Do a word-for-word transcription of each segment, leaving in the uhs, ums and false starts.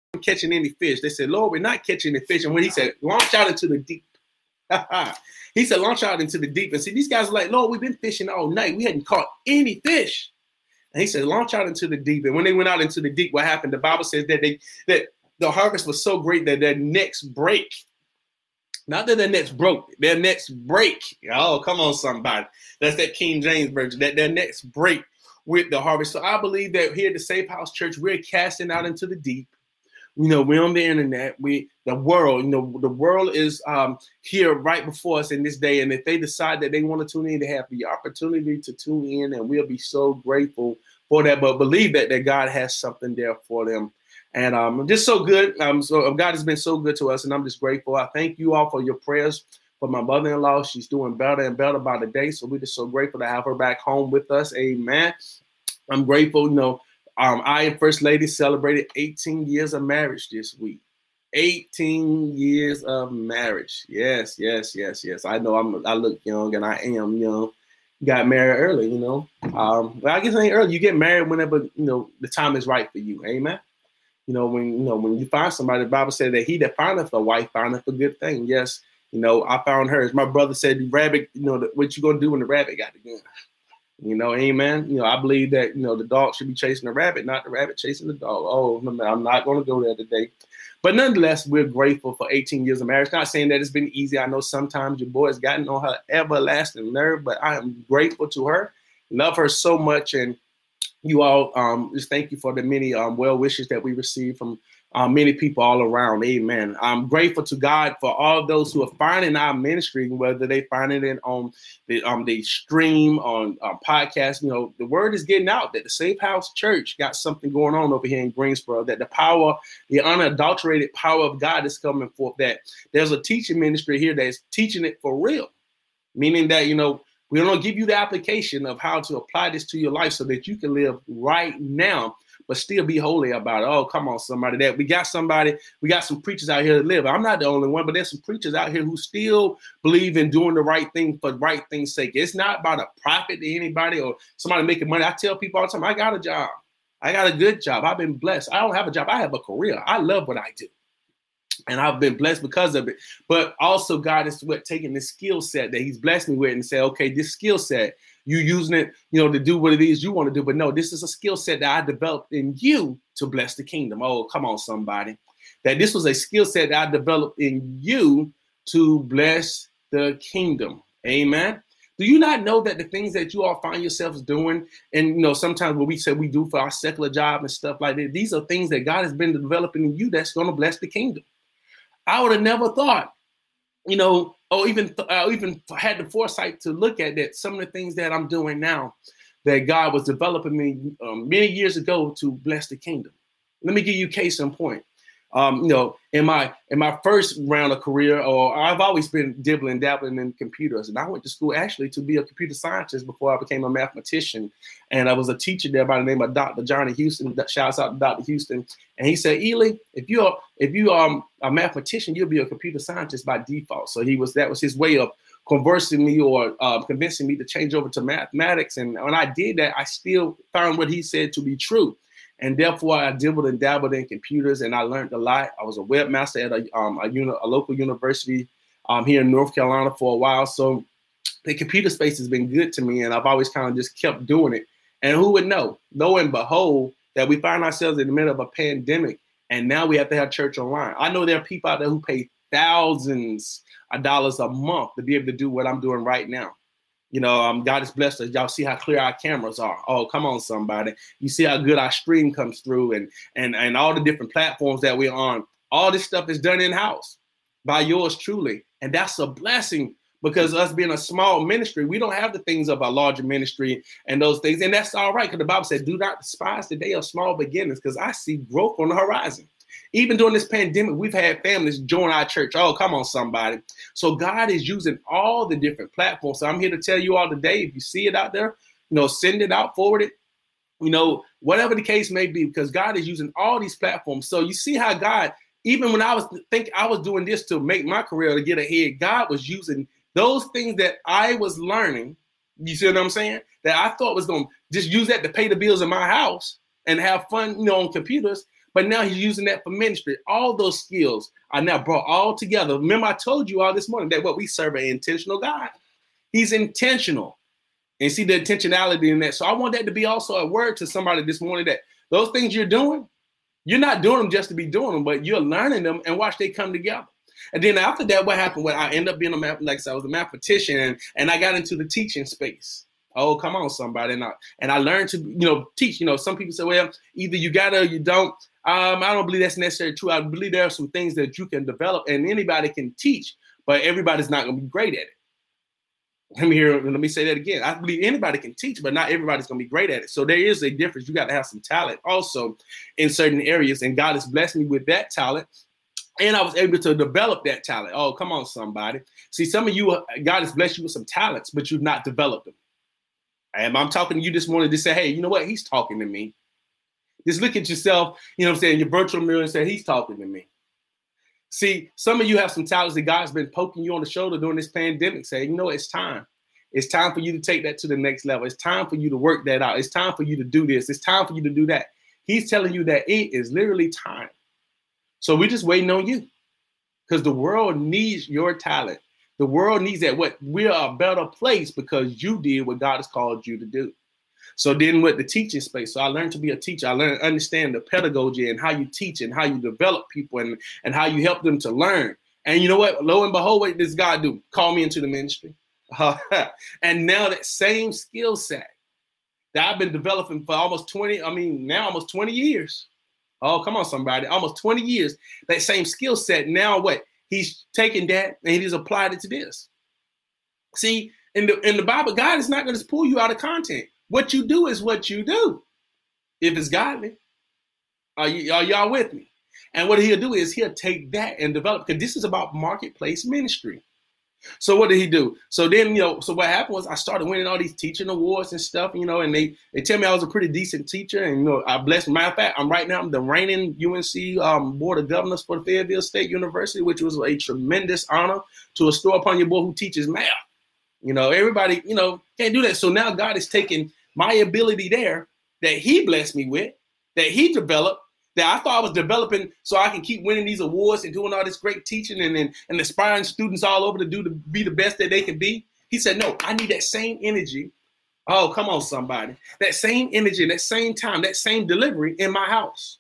catching any fish. They said, Lord, we're not catching any fish. And when he said, launch out into the deep. He said, launch out into the deep. And see, these guys are like, Lord, we've been fishing all night. We hadn't caught any fish. And he said, launch out into the deep. And when they went out into the deep, what happened? The Bible says that they that the harvest was so great that their nets break. Not that their nets broke, their nets break. Oh, come on, somebody. That's that King James version, that their nets break with the harvest. So I believe that here at the Safe House Church, we're casting out into the deep. You know, we're on the internet. We, the world, you know, the world is um, here right before us in this day. And if they decide that they want to tune in, they have the opportunity to tune in, and we'll be so grateful for that. But believe that that God has something there for them. And um, just so good. Um, so God has been so good to us, and I'm just grateful. I thank you all for your prayers for my mother-in-law. She's doing better and better by the day. So we're just so grateful to have her back home with us. Amen. I'm grateful. You know, um, I and First Lady celebrated eighteen years of marriage this week. eighteen years of marriage. Yes, yes, yes, yes. I know I'm. I look young, and I am young. Got married early, you know. Um, but I guess it ain't early. You get married whenever you know the time is right for you. Amen. You know, when you know when you find somebody, the Bible said that he that findeth a wife findeth a good thing. Yes, you know, I found hers. My brother said, the rabbit, you know, the, what you gonna do when the rabbit got the gun? You know, amen. You know, I believe that, you know, the dog should be chasing the rabbit, not the rabbit chasing the dog. Oh, no, I'm not gonna go there today. But nonetheless, we're grateful for eighteen years of marriage. Not saying that it's been easy. I know sometimes your boy has gotten on her everlasting nerve, but I am grateful to her. Love her so much. And you all, um, just thank you for the many um, well wishes that we receive from uh, many people all around. Amen. I'm grateful to God for all those who are finding our ministry, whether they find it in on the um the stream on uh, podcast. You know, the word is getting out that the Safe House Church got something going on over here in Greensboro. That the power, the unadulterated power of God is coming forth. That there's a teaching ministry here that's teaching it for real, meaning that you know. We're going to give you the application of how to apply this to your life so that you can live right now, but still be holy about it. Oh, come on, somebody. That we got somebody, we got some preachers out here to live. I'm not the only one, but there's some preachers out here who still believe in doing the right thing for the right thing's sake. It's not about a profit to anybody or somebody making money. I tell people all the time, I got a job. I got a good job. I've been blessed. I don't have a job. I have a career. I love what I do. And I've been blessed because of it. But also God is what taking the skill set that he's blessed me with and say, okay, this skill set, you using it, you know, to do what it is you want to do. But no, this is a skill set that I developed in you to bless the kingdom. Oh, come on, somebody. That this was a skill set that I developed in you to bless the kingdom. Amen. Do you not know that the things that you all find yourselves doing, and you know, sometimes what we say we do for our secular job and stuff like that, these are things that God has been developing in you that's going to bless the kingdom. I would have never thought, you know, or even th- uh, even had the foresight to look at that. Some of the things that I'm doing now, that God was developing me um, many years ago to bless the kingdom. Let me give you a case in point. Um, you know, in my in my first round of career, or I've always been dibbling, dabbling in computers, and I went to school actually to be a computer scientist before I became a mathematician. And I was a teacher there by the name of Doctor Johnny Houston. Shouts out to Doctor Houston. And he said, Ely, if you're if you are a mathematician, you'll be a computer scientist by default. So he was that was his way of conversing me or uh, convincing me to change over to mathematics. And when I did that, I still found what he said to be true. And therefore, I dabbled and dabbled in computers, and I learned a lot. I was a webmaster at a, um, a, uni- a local university um, here in North Carolina for a while. So the computer space has been good to me, and I've always kind of just kept doing it. And who would know? Lo and behold, that we find ourselves in the middle of a pandemic, and now we have to have church online. I know there are people out there who pay thousands of dollars a month to be able to do what I'm doing right now. You know, um, God has blessed us. Y'all see how clear our cameras are. Oh, come on, somebody. You see how good our stream comes through and and and all the different platforms that we're on. All this stuff is done in-house by yours truly. And that's a blessing because us being a small ministry, we don't have the things of a larger ministry and those things. And that's all right because the Bible said, do not despise the day of small beginnings because I see growth on the horizon. Even during this pandemic, we've had families join our church. Oh, come on, somebody. So God is using all the different platforms. So I'm here to tell you all today, if you see it out there, you know, send it out, forward it, you know, whatever the case may be, because God is using all these platforms. So you see how God, even when I was thinking I was doing this to make my career, to get ahead, God was using those things that I was learning. You see what I'm saying? That I thought was going to just use that to pay the bills in my house and have fun, you know, on computers. but now he's using that for ministry. All those skills are now brought all together. Remember, I told you all this morning that what we serve an intentional God. He's intentional. And see the intentionality in that. So I want that to be also a word to somebody this morning that those things you're doing, you're not doing them just to be doing them, but you're learning them and watch they come together. And then after that, what happened? Well, I ended up being a math, like I said, I was a mathematician, and, and I got into the teaching space. Oh, come on, somebody. And I, and I learned to, you know, teach. You know, some people say, well, either you got to or you don't. Um, I don't believe that's necessarily true. I believe there are some things that you can develop and anybody can teach, but everybody's not going to be great at it. Let me hear. Let me say that again. I believe anybody can teach, but not everybody's going to be great at it. So there is a difference. You got to have some talent also in certain areas, and God has blessed me with that talent, and I was able to develop that talent. Oh, come on, somebody. See, some of you, God has blessed you with some talents, but you've not developed them. And I'm talking to you this morning to say, hey, you know what? He's talking to me. Just look at yourself, you know what I'm saying, your virtual mirror and say, he's talking to me. See, some of you have some talents that God's been poking you on the shoulder during this pandemic, saying, you know, it's time. It's time for you to take that to the next level. It's time for you to work that out. It's time for you to do this. It's time for you to do that. He's telling you that it is literally time. So we're just waiting on you because the world needs your talent. The world needs that. What we're a better place because you did what God has called you to do. So then with the teaching space, so I learned to be a teacher. I learned to understand the pedagogy and how you teach and how you develop people and, and how you help them to learn. And you know what? Lo and behold, what does God do? Call me into the ministry. Uh, and now that same skill set that I've been developing for almost twenty, I mean, now almost twenty years. Oh, come on, somebody. Almost twenty years. That same skill set. Now what? He's taken that and he's applied it to this. See, in the in the Bible, God is not going to pull you out of content. What you do is what you do. If it's godly, are, you, are y'all with me? And what he'll do is he'll take that and develop, because this is about marketplace ministry. So what did he do? So then, you know, so what happened was I started winning all these teaching awards and stuff, you know, and they, they tell me I was a pretty decent teacher. And, you know, I blessed. Matter of fact, I'm right now, I'm the reigning U N C um, Board of Governors for Fayetteville State University, which was a tremendous honor to bestow upon your boy who teaches math. You know, everybody, you know, can't do that. So now God is taking my ability there that he blessed me with, that he developed, that I thought I was developing so I can keep winning these awards and doing all this great teaching and, and, and inspiring students all over to do to be the best that they can be. He said, no, I need that same energy. Oh, come on, somebody. That same energy, that same time, that same delivery in my house,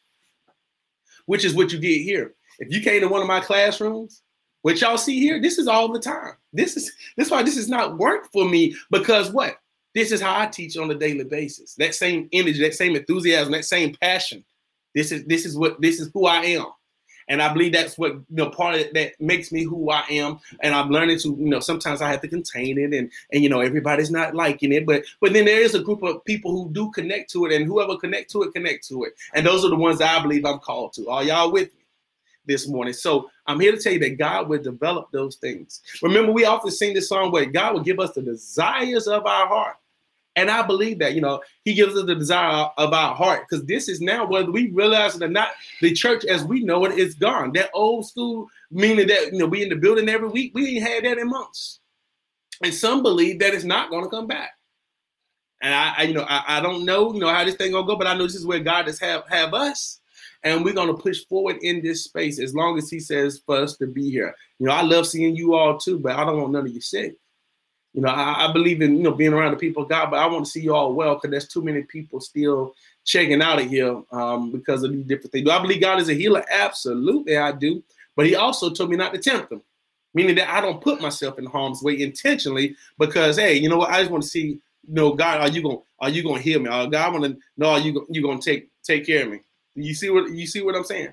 which is what you get here. If you came to one of my classrooms, what y'all see here, this is all the time. This is this is why this is not work for me, because what? This is how I teach on a daily basis. That same energy, that same enthusiasm, that same passion. This is this is what this is who I am. And I believe that's what, you know, part of it that makes me who I am. And I'm learning to, you know, sometimes I have to contain it and, and, you know, everybody's not liking it. But but then there is a group of people who do connect to it, and whoever connect to it, connect to it. And those are the ones that I believe I'm called to. Are y'all with me this morning? So I'm here to tell you that God will develop those things. Remember, we often sing this song where God will give us the desires of our heart. And I believe that, you know, he gives us the desire of our heart, because this is now, whether we realize it or not, the church as we know it is gone. That old school, meaning that, you know, we in the building every week, we ain't had that in months. And some believe that it's not going to come back. And I, I you know, I, I don't know, you know, how this thing going to go, but I know this is where God has have, have us. And we're going to push forward in this space as long as he says for us to be here. You know, I love seeing you all too, but I don't want none of you sick. You know, I, I believe in, you know, being around the people of God, but I want to see you all well, because there's too many people still checking out of here um, because of these different things. Do I believe God is a healer? Absolutely, I do. But he also told me not to tempt him, meaning that I don't put myself in harm's way intentionally, because, hey, you know what? I just want to see, you know, God, are you going are you going to heal me? Or God, I want to know, are you you going to take take care of me? You see what you see what I'm saying?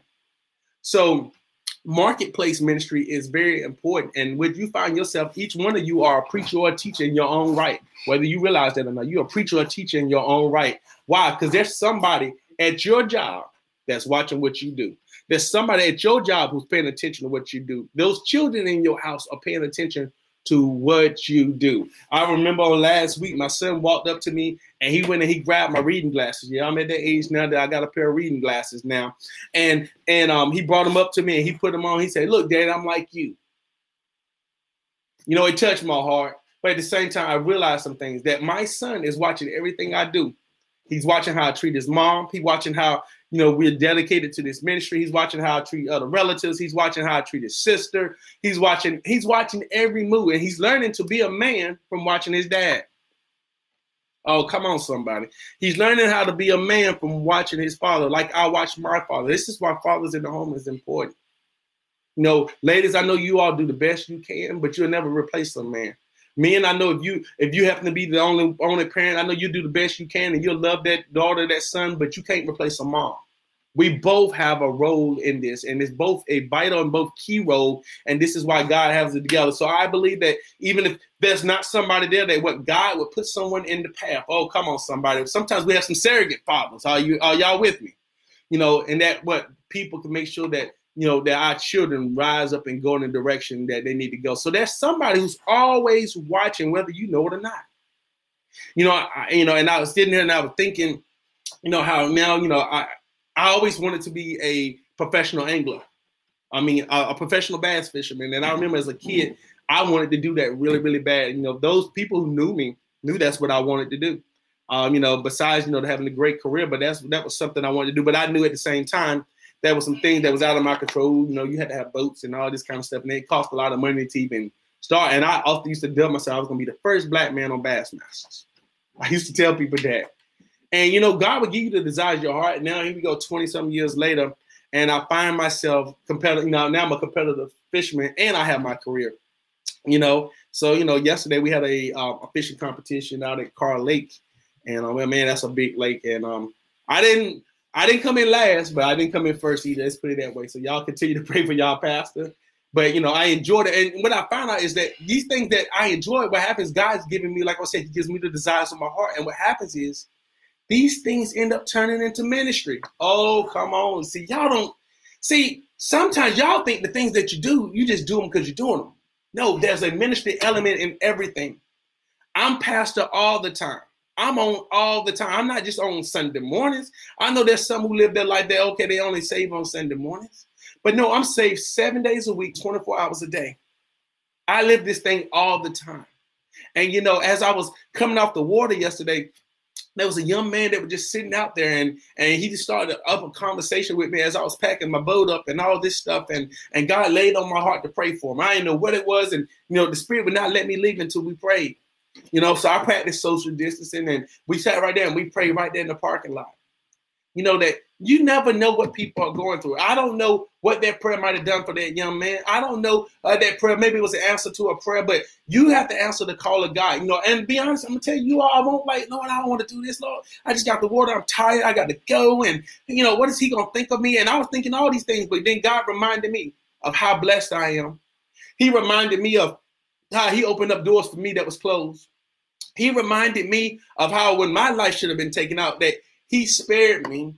So marketplace ministry is very important. And when you find yourself, each one of you are a preacher or a teacher in your own right, whether you realize that or not. You're a preacher or a teacher in your own right. Why? Because there's somebody at your job that's watching what you do. There's somebody at your job who's paying attention to what you do. Those children in your house are paying attention to what you do. I remember last week, my son walked up to me and he went and he grabbed my reading glasses. Yeah, I'm at that age now that I got a pair of reading glasses now. And and um, he brought them up to me and he put them on. He said, look, Dad, I'm like you. You know, it touched my heart. But at the same time, I realized some things, that my son is watching everything I do. He's watching how I treat his mom. He's watching how, you know, we're dedicated to this ministry. He's watching how I treat other relatives. He's watching how I treat his sister. He's watching, he's watching every move, and he's learning to be a man from watching his dad. Oh, come on, somebody. He's learning how to be a man from watching his father, like I watched my father. This is why fathers in the home is important. You know, ladies, I know you all do the best you can, but you'll never replace a man. Men, I know if you if you happen to be the only only parent, I know you do the best you can, and you'll love that daughter, that son, but you can't replace a mom. We both have a role in this, and it's both a vital and both key role, and this is why God has it together. So I believe that even if there's not somebody there, that what God would put someone in the path. Oh, come on, somebody. Sometimes we have some surrogate fathers. Are you are y'all with me? You know, and that what people can make sure that, you know, that our children rise up and go in the direction that they need to go. So there's somebody who's always watching, whether you know it or not. You know, I, you know, and I was sitting there and I was thinking, you know, how now, you know, I. I always wanted to be a professional angler. I mean, a, a professional bass fisherman. And I remember as a kid, I wanted to do that really, really bad. You know, those people who knew me knew that's what I wanted to do. Um, you know, besides, you know, having a great career, but that's that was something I wanted to do. But I knew at the same time there was some things that was out of my control. You know, you had to have boats and all this kind of stuff, and it cost a lot of money to even start. And I often used to tell myself I was going to be the first black man on Bassmasters. I used to tell people that. And, you know, God will give you the desires of your heart. Now, here we go twenty-some years later, and I find myself competitive. You know, now I'm a competitive fisherman, and I have my career, you know. So, you know, yesterday we had a, uh, a fishing competition out at Carr Lake. And, uh, well, man, that's a big lake. And um, I didn't I didn't come in last, but I didn't come in first either. Let's put it that way. So y'all continue to pray for y'all pastor. But, you know, I enjoyed it. And what I found out is that these things that I enjoy, what happens, God's giving me, like I said, he gives me the desires of my heart. And what happens is, these things end up turning into ministry. Oh, come on. See, y'all don't see. Sometimes y'all think the things that you do, you just do them because you're doing them. No, there's a ministry element in everything. I'm pastor all the time. I'm on all the time. I'm not just on Sunday mornings. I know there's some who live their life that, okay, they only save on Sunday mornings. But no, I'm saved seven days a week, twenty-four hours a day. I live this thing all the time. And, you know, as I was coming off the water yesterday, there was a young man that was just sitting out there, and, and he just started up a conversation with me as I was packing my boat up and all this stuff. And, and God laid on my heart to pray for him. I didn't know what it was. And, you know, the Spirit would not let me leave until we prayed. You know, so I practiced social distancing, and we sat right there and we prayed right there in the parking lot. You know, that you never know what people are going through. I don't know what that prayer might have done for that young man. I don't know uh, that prayer. Maybe it was an answer to a prayer, but you have to answer the call of God. You know, and be honest, I'm going to tell you, you all, I won't like, Lord, I don't want to do this, Lord. I just got the water. I'm tired. I got to go. And, you know, what is he going to think of me? And I was thinking all these things, but then God reminded me of how blessed I am. He reminded me of how he opened up doors for me that was closed. He reminded me of how when my life should have been taken out, that he spared me.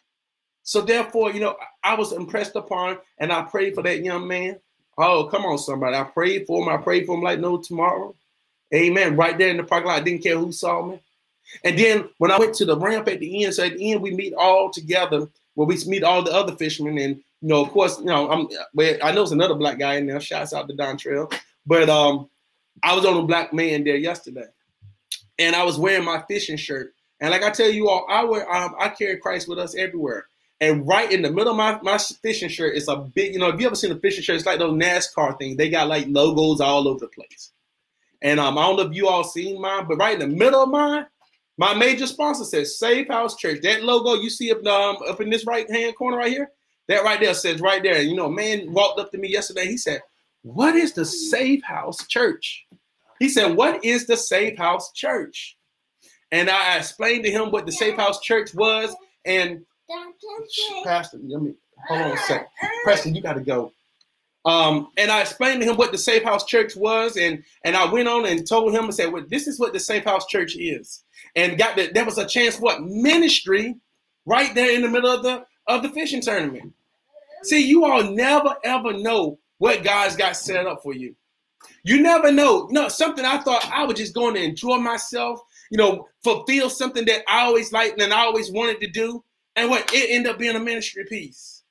So therefore, you know, I was impressed upon, and I prayed for that young man. Oh, come on, somebody. I prayed for him. I prayed for him like no tomorrow. Amen. Right there in the parking lot. I didn't care who saw me. And then when I went to the ramp at the end, so at the end, we meet all together, where we meet all the other fishermen. And, you know, of course, you know, I'm, I know there's another black guy in there. Shouts out to Dontrell. But um, I was on a black man there yesterday, and I was wearing my fishing shirt. And like I tell you all, I wear, um, I carry Christ with us everywhere. And right in the middle of my, my fishing shirt is a big, you know, if you ever seen a fishing shirt, it's like those NASCAR things. They got like logos all over the place. And um, I don't know if you all seen mine, but right in the middle of mine, my major sponsor says Safe House Church. That logo you see up, um, up in this right-hand corner right here, that right there says right there. And, you know, a man walked up to me yesterday. He said, what is the Safe House Church? He said, what is the Safe House Church? And I explained to him what the Safe House Church was. And Pastor, let me hold on a second. Preston, you got to go. Um, and I explained to him what the Safe House Church was, and and I went on and told him and said, "Well, this is what the Safe House Church is." And got that there was a chance, what ministry, right there in the middle of the of the fishing tournament. See, you all never ever know what God's got set up for you. You never know. No, something I thought I was just going to enjoy myself, you know, fulfill something that I always liked and I always wanted to do. And what it ended up being a ministry piece.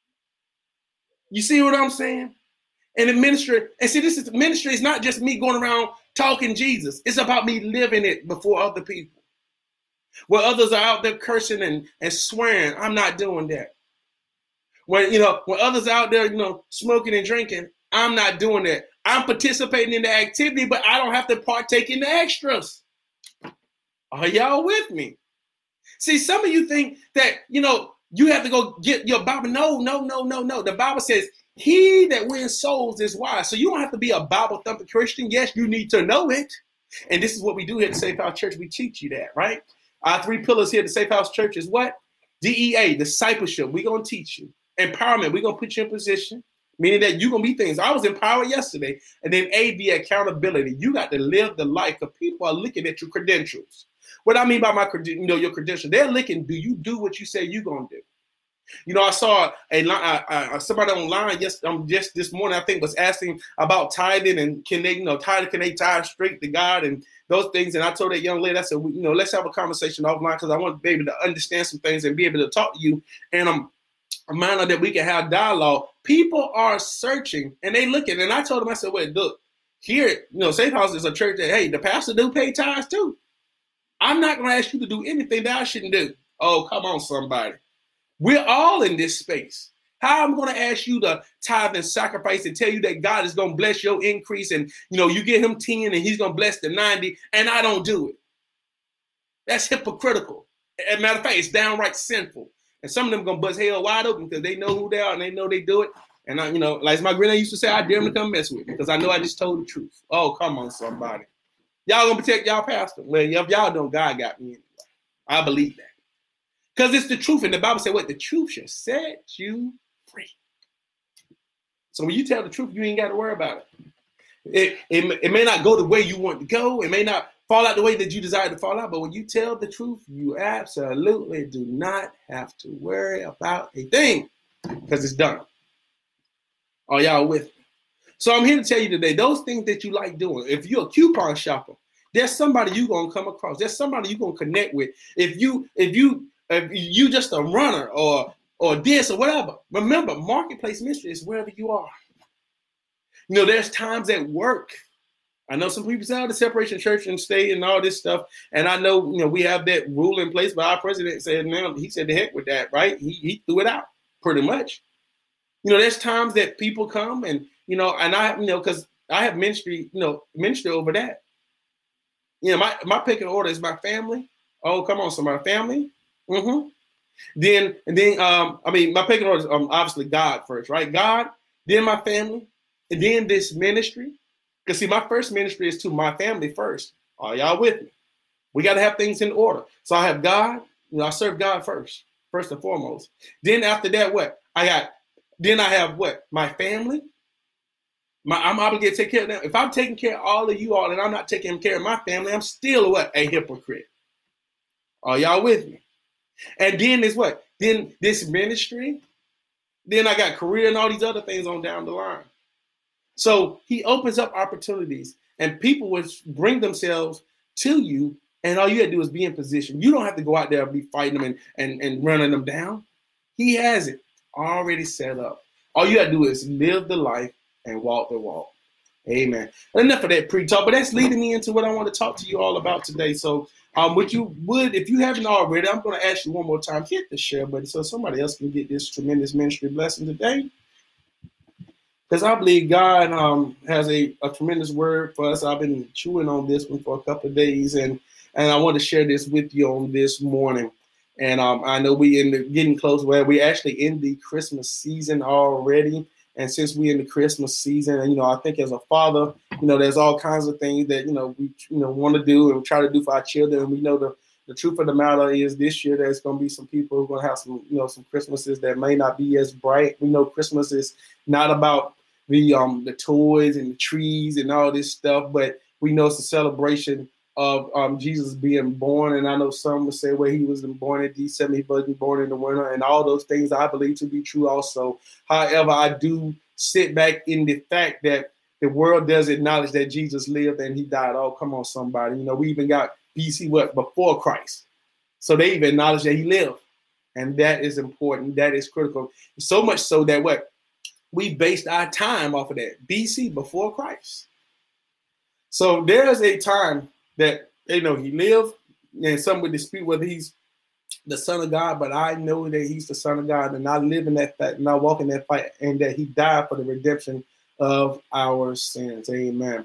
You see what I'm saying? And the ministry, and see, this is the ministry is not just me going around talking Jesus. It's about me living it before other people. Where others are out there cursing and, and swearing, I'm not doing that. When, you know, when others are out there, you know, smoking and drinking, I'm not doing that. I'm participating in the activity, but I don't have to partake in the extras. Are y'all with me? See, some of you think that, you know, you have to go get your Bible. No, no, no, no, no. The Bible says, he that wins souls is wise. So you don't have to be a Bible thumping Christian. Yes, you need to know it. And this is what we do here at the Safe House Church. We teach you that, right? Our three pillars here at the Safe House Church is what? D E A, discipleship. We're going to teach you. Empowerment. We're going to put you in position, meaning that you're going to be things. I was empowered yesterday. And then A, the accountability. You got to live the life because people are looking at your credentials. What I mean by my, you know, your credentials, they're looking, do you do what you say you're going to do? You know, I saw a, a, a somebody online yes, um, just this morning, I think, was asking about tithing and can they, you know, tithe, can they tithe straight to God and those things. And I told that young lady, I said, you know, let's have a conversation offline because I want to be able to understand some things and be able to talk to you. And I'm reminded that we can have dialogue. People are searching and they looking. And I told them, I said, wait, look, here, you know, Safe House is a church that, hey, the pastor do pay tithes too. I'm not going to ask you to do anything that I shouldn't do. Oh, come on, somebody. We're all in this space. How I'm going to ask you to tithe and sacrifice and tell you that God is going to bless your increase and, you know, you get him ten and he's going to bless the ninety and I don't do it. That's hypocritical. As a matter of fact, it's downright sinful. And some of them going to bust hell wide open because they know who they are and they know they do it. And, I, you know, like my granddad used to say, I dare them to come mess with me because I know I just told the truth. Oh, come on, somebody. Y'all going to protect y'all pastor. Well, if y'all don't, God got me anyway. I believe that. Because it's the truth. And the Bible said, what? The truth shall set you free. So when you tell the truth, you ain't got to worry about it. It, it. it may not go the way you want to go. It may not fall out the way that you desire to fall out. But when you tell the truth, you absolutely do not have to worry about a thing because it's done. Are y'all with me? So I'm here to tell you today, those things that you like doing, if you're a coupon shopper, there's somebody you're going to come across. There's somebody you're going to connect with. If you, if you, if you just a runner or, or this or whatever, remember, marketplace ministry is wherever you are. You know, there's times at work. I know some people say, oh, the separation church and state and all this stuff. And I know, you know, we have that rule in place, but our president said, no, he said the heck with that, right? He, he threw it out pretty much. You know, there's times that people come and, you know, and I, you know, because I have ministry, you know, ministry over that. You know, my, my picking order is my family. Oh, come on, somebody, family. Mm-hmm. Then, and then, um, I mean, my picking order is um, obviously God first, right? God, then my family, and then this ministry. Because see, my first ministry is to my family first. Are y'all with me? We got to have things in order. So I have God, you know, I serve God first, first and foremost. Then after that, what? I got, then I have what? My family. My, I'm obligated to take care of them. If I'm taking care of all of you all and I'm not taking care of my family, I'm still what? A hypocrite. Are y'all with me? And then there's what? Then this ministry. Then I got career and all these other things on down the line. So he opens up opportunities and people will bring themselves to you. And all you have to do is be in position. You don't have to go out there and be fighting them and, and, and running them down. He has it already set up. All you have to do is live the life and walk the walk. Amen. Enough of that pre-talk, but that's leading me into what I want to talk to you all about today. So um, what you would, if you haven't already, I'm going to ask you one more time, hit the share button so somebody else can get this tremendous ministry blessing today. Because I believe God um, has a, a tremendous word for us. I've been chewing on this one for a couple of days, and, and I want to share this with you on this morning. And um, I know we in the getting close where we actually in the Christmas season already. And since we're in the Christmas season, and, you know, I think as a father, you know, there's all kinds of things that, you know, we, you know, want to do and try to do for our children. And we know the, the truth of the matter is this year, there's going to be some people who are going to have some, you know, some Christmases that may not be as bright. We know Christmas is not about the, um, the toys and the trees and all this stuff, but we know it's a celebration of um, Jesus being born. And I know some would say, well, he wasn't born in December, he wasn't born in the winter, and all those things I believe to be true also. However, I do sit back in the fact that the world does acknowledge that Jesus lived and he died. Oh, come on, somebody. You know, we even got B C, what, before Christ. So they even acknowledge that he lived. And that is important. That is critical. So much so that what? We based our time off of that. B C, before Christ. So there's a time that, you know, he lived, and some would dispute whether he's the Son of God, but I know that he's the Son of God, and I live in that fact, and I walk in that fight, and that he died for the redemption of our sins. Amen.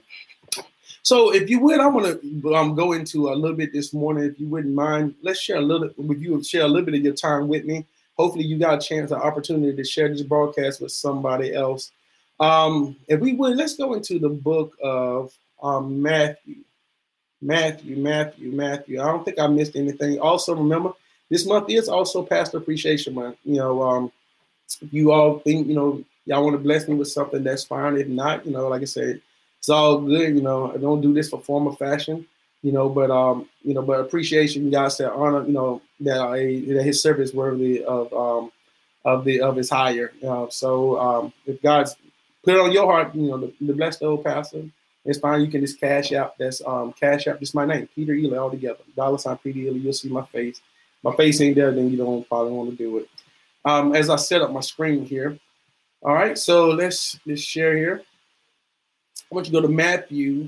So if you would, I want to um, go into a little bit this morning, if you wouldn't mind. Let's share a little with you, share a little bit of your time with me. Hopefully you got a chance, an opportunity to share this broadcast with somebody else. Um, if we would, let's go into the book of um, Matthew. Matthew, Matthew, Matthew. I don't think I missed anything. Also, remember, this month is also Pastor Appreciation Month. You know, um, if you all think, you know, y'all want to bless me with something, that's fine. If not, you know, like I said, it's all good. You know, I don't do this for form or fashion, you know, but, um, you know, but appreciation, God said, honor, you know, that, uh, that his service is worthy of, um, of the, of his hire. Uh, so um, if God's put it on your heart, you know, to, to bless the old pastor, it's fine. You can just cash out. That's um, cash out. Just my name, Peter Ely, all together. Dollar sign Peter Ely. You'll see my face. My face ain't there, then you don't probably want to do it. Um, as I set up my screen here. All right, so let's let's share here. I want you to go to Matthew,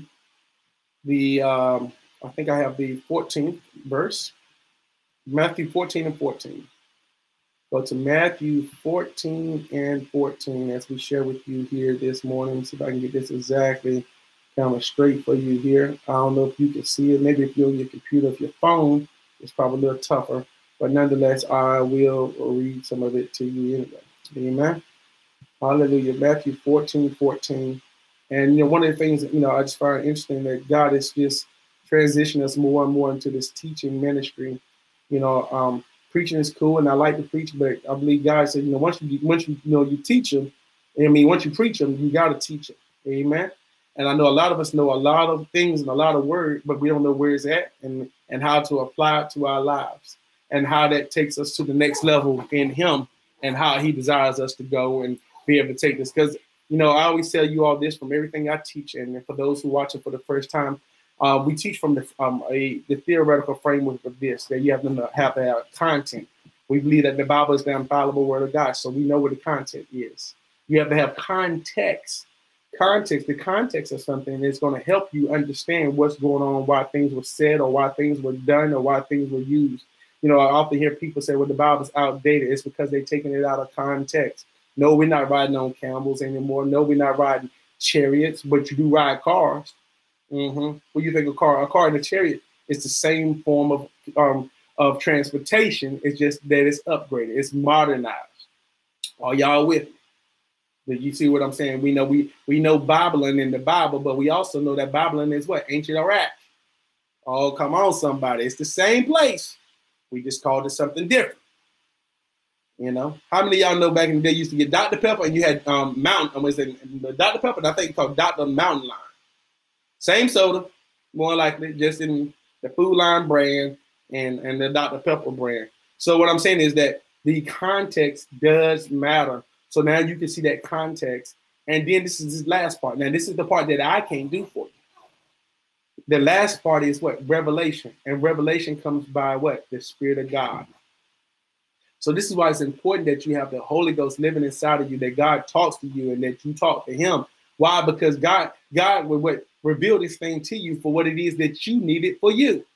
the um, I think I have the fourteenth verse. Matthew fourteen and fourteen. Go to Matthew fourteen and fourteen as we share with you here this morning. See if I can get this exactly kind of straight for you here. I don't know if you can see it. Maybe if you're on your computer, if your phone, it's probably a little tougher. But nonetheless, I will read some of it to you anyway. Amen. Hallelujah. Matthew fourteen, fourteen. And, you know, one of the things that, you know, I just find interesting that God is just transitioning us more and more into this teaching ministry. You know, um, preaching is cool, and I like to preach, but I believe God said, you know, once you, once you, you know, you teach them, I mean, once you preach them, you got to teach them. Amen. And I know a lot of us know a lot of things and a lot of words, but we don't know where it's at and, and how to apply it to our lives and how that takes us to the next level in him and how he desires us to go and be able to take this. Because, you know, I always tell you all this from everything I teach. And for those who watch it for the first time, uh, we teach from the, um, a, the theoretical framework of this, that you have to have to have content. We believe that the Bible is the infallible word of God, so we know what the content is. You have to have context. Context, the context of something is going to help you understand what's going on, why things were said or why things were done or why things were used. You know, I often hear people say, well, the Bible's outdated. It's because they're taking it out of context. No, we're not riding on camels anymore. No, we're not riding chariots, but you do ride cars. Mm-hmm. What do you think of a car? A car and a chariot is the same form of um, of transportation. It's just that it's upgraded. It's modernized. Are y'all with me? But you see what I'm saying? We know we we know Babylon in the Bible, but we also know that Babylon is what? Ancient Iraq. Oh, come on, somebody. It's the same place. We just called it something different. You know, how many of y'all know back in the day you used to get Doctor Pepper and you had um Mountain, was it Doctor Pepper? And I think it's called Doctor Mountain Line. Same soda, more likely, just in the Food Line brand and, and the Doctor Pepper brand. So what I'm saying is that the context does matter. So now you can see that context. And then this is this last part. Now, this is the part that I can't do for you. The last part is what? Revelation. And revelation comes by what? The Spirit of God. So this is why it's important that you have the Holy Ghost living inside of you, that God talks to you and that you talk to him. Why? Because God, God will what, reveal this thing to you for what it is that you need it for you.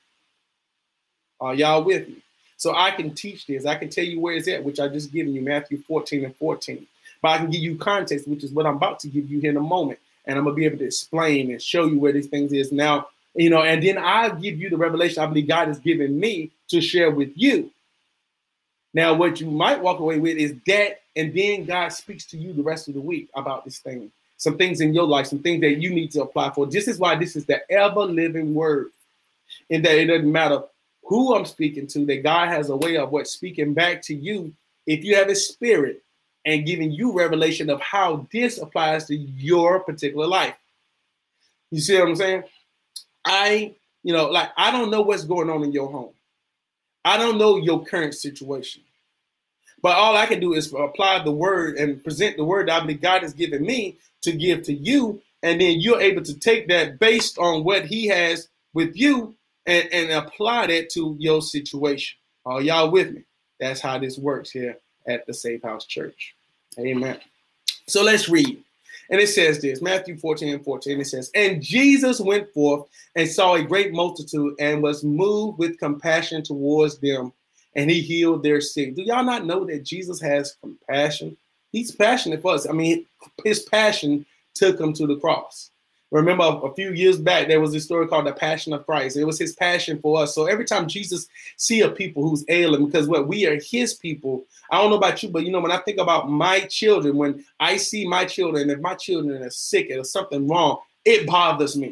Are y'all with me? So I can teach this. I can tell you where it's at, which I just given you, Matthew fourteen and fourteen. But I can give you context, which is what I'm about to give you here in a moment. And I'm going to be able to explain and show you where these things is now, you know, and then I'll give you the revelation I believe God has given me to share with you. Now, what you might walk away with is that, and then God speaks to you the rest of the week about this thing. Some things in your life, some things that you need to apply for. This is why this is the ever-living word. And that it doesn't matter who I'm speaking to, that God has a way of what speaking back to you if you have a spirit and giving you revelation of how this applies to your particular life. You see what I'm saying? I, you know, like, I don't know what's going on in your home. I don't know your current situation. But all I can do is apply the word and present the word that I believe God has given me to give to you. And then you're able to take that based on what he has with you and, and apply that to your situation. Are y'all with me? That's how this works here at the Safe House Church. Amen. So let's read. And it says this, Matthew fourteen and fourteen, it says, and Jesus went forth and saw a great multitude and was moved with compassion towards them, and he healed their sick. Do y'all not know that Jesus has compassion? He's passionate for us. I mean, his passion took him to the cross. Remember a few years back, there was this story called the Passion of Christ. It was his passion for us. So every time Jesus see a people who's ailing, because what we are his people, I don't know about you, but you know, when I think about my children, when I see my children, if my children are sick or something wrong, it bothers me.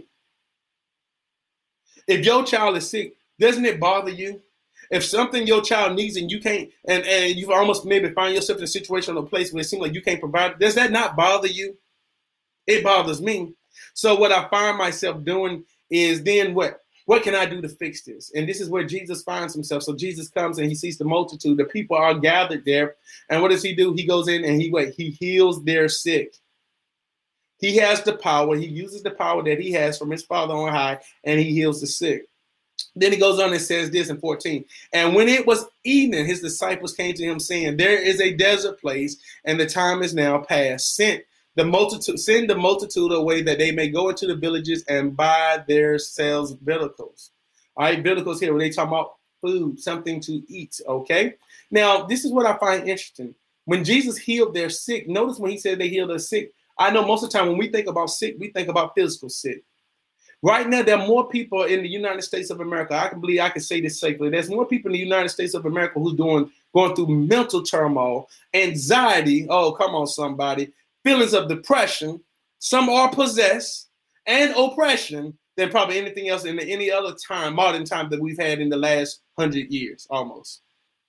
If your child is sick, doesn't it bother you? If something your child needs and you can't, and, and you almost maybe find yourself in a situation or a place where it seems like you can't provide, does that not bother you? It bothers me. So what I find myself doing is then what? What can I do to fix this? And this is where Jesus finds himself. So Jesus comes and he sees the multitude. The people are gathered there. And what does he do? He goes in and he wait, he heals their sick. He has the power. He uses the power that he has from his Father on high, and he heals the sick. Then he goes on and says this in fourteen. And when it was evening, his disciples came to him saying, there is a desert place, and the time is now past. Sent the multitude, send the multitude away that they may go into the villages and buy themselves vehicles. All right, vehicles here, when they talk about food, something to eat, okay? Now, this is what I find interesting. When Jesus healed their sick, notice when he said they healed their sick, I know most of the time when we think about sick, we think about physical sick. Right now, there are more people in the United States of America. I can believe I can say this safely. There's more people in the United States of America who's doing going through mental turmoil, anxiety. Oh, come on, somebody. Feelings of depression. Some are possessed and oppression than probably anything else in any other time, modern time that we've had in the last hundred years, almost.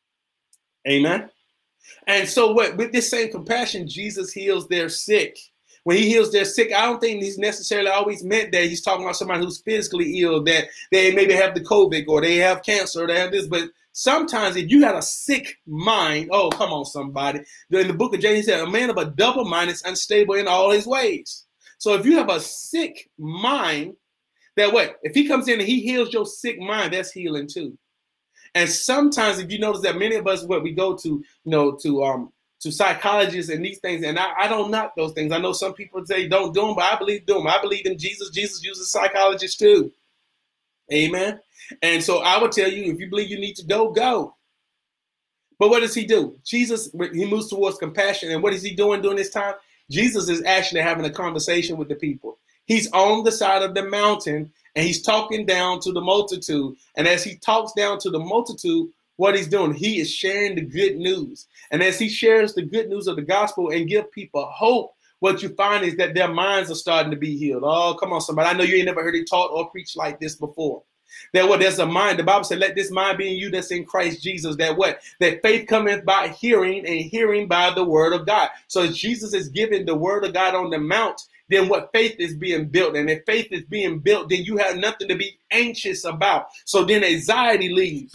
Amen. And so, what with this same compassion, Jesus heals their sick. When he heals their sick, I don't think he's necessarily always meant that he's talking about somebody who's physically ill, that they maybe have the COVID or they have cancer or they have this. But sometimes if you had a sick mind, oh, come on, somebody. In the book of James, he said, a man of a double mind is unstable in all his ways. So if you have a sick mind, that what? If he comes in and he heals your sick mind, that's healing too. And sometimes if you notice that many of us, what we go to, you know, to um, to psychologists and these things, and I, I don't knock those things. I know some people say don't do them, but I believe do them. I believe in Jesus. Jesus uses psychologists too. Amen. And so I would tell you, if you believe you need to go, go. But what does he do? Jesus, he moves towards compassion. And what is he doing during this time? Jesus is actually having a conversation with the people. He's on the side of the mountain and he's talking down to the multitude. And as he talks down to the multitude, what he's doing, he is sharing the good news. And as he shares the good news of the gospel and give people hope, what you find is that their minds are starting to be healed. Oh, come on, somebody. I know you ain't never heard it taught or preached like this before. That what there's a mind. The Bible said, let this mind be in you that's in Christ Jesus. That what? That faith cometh by hearing and hearing by the word of God. So as Jesus is giving the word of God on the mount, then what? Faith is being built. And if faith is being built, then you have nothing to be anxious about. So then anxiety leaves.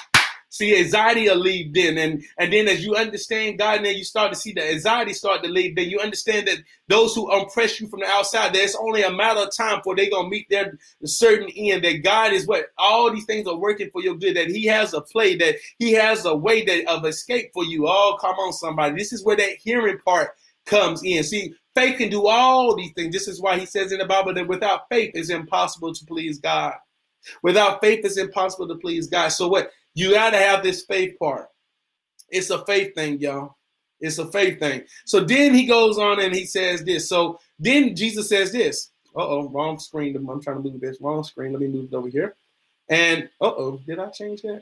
See, anxiety will leave then. And, and then as you understand God, and then you start to see the anxiety start to leave, then you understand that those who oppress you from the outside, that it's only a matter of time before they're going to meet their certain end, that God is what? All these things are working for your good, that he has a play, that he has a way that, of escape for you. Oh, come on, somebody. This is where that hearing part comes in. See, faith can do all these things. This is why he says in the Bible that without faith, it's impossible to please God. Without faith, it's impossible to please God. So what? You got to have this faith part. It's a faith thing, y'all. It's a faith thing. So then he goes on and he says this. So then Jesus says this. Uh-oh, wrong screen. I'm trying to move this. Wrong screen. Let me move it over here. And uh-oh, did I change that?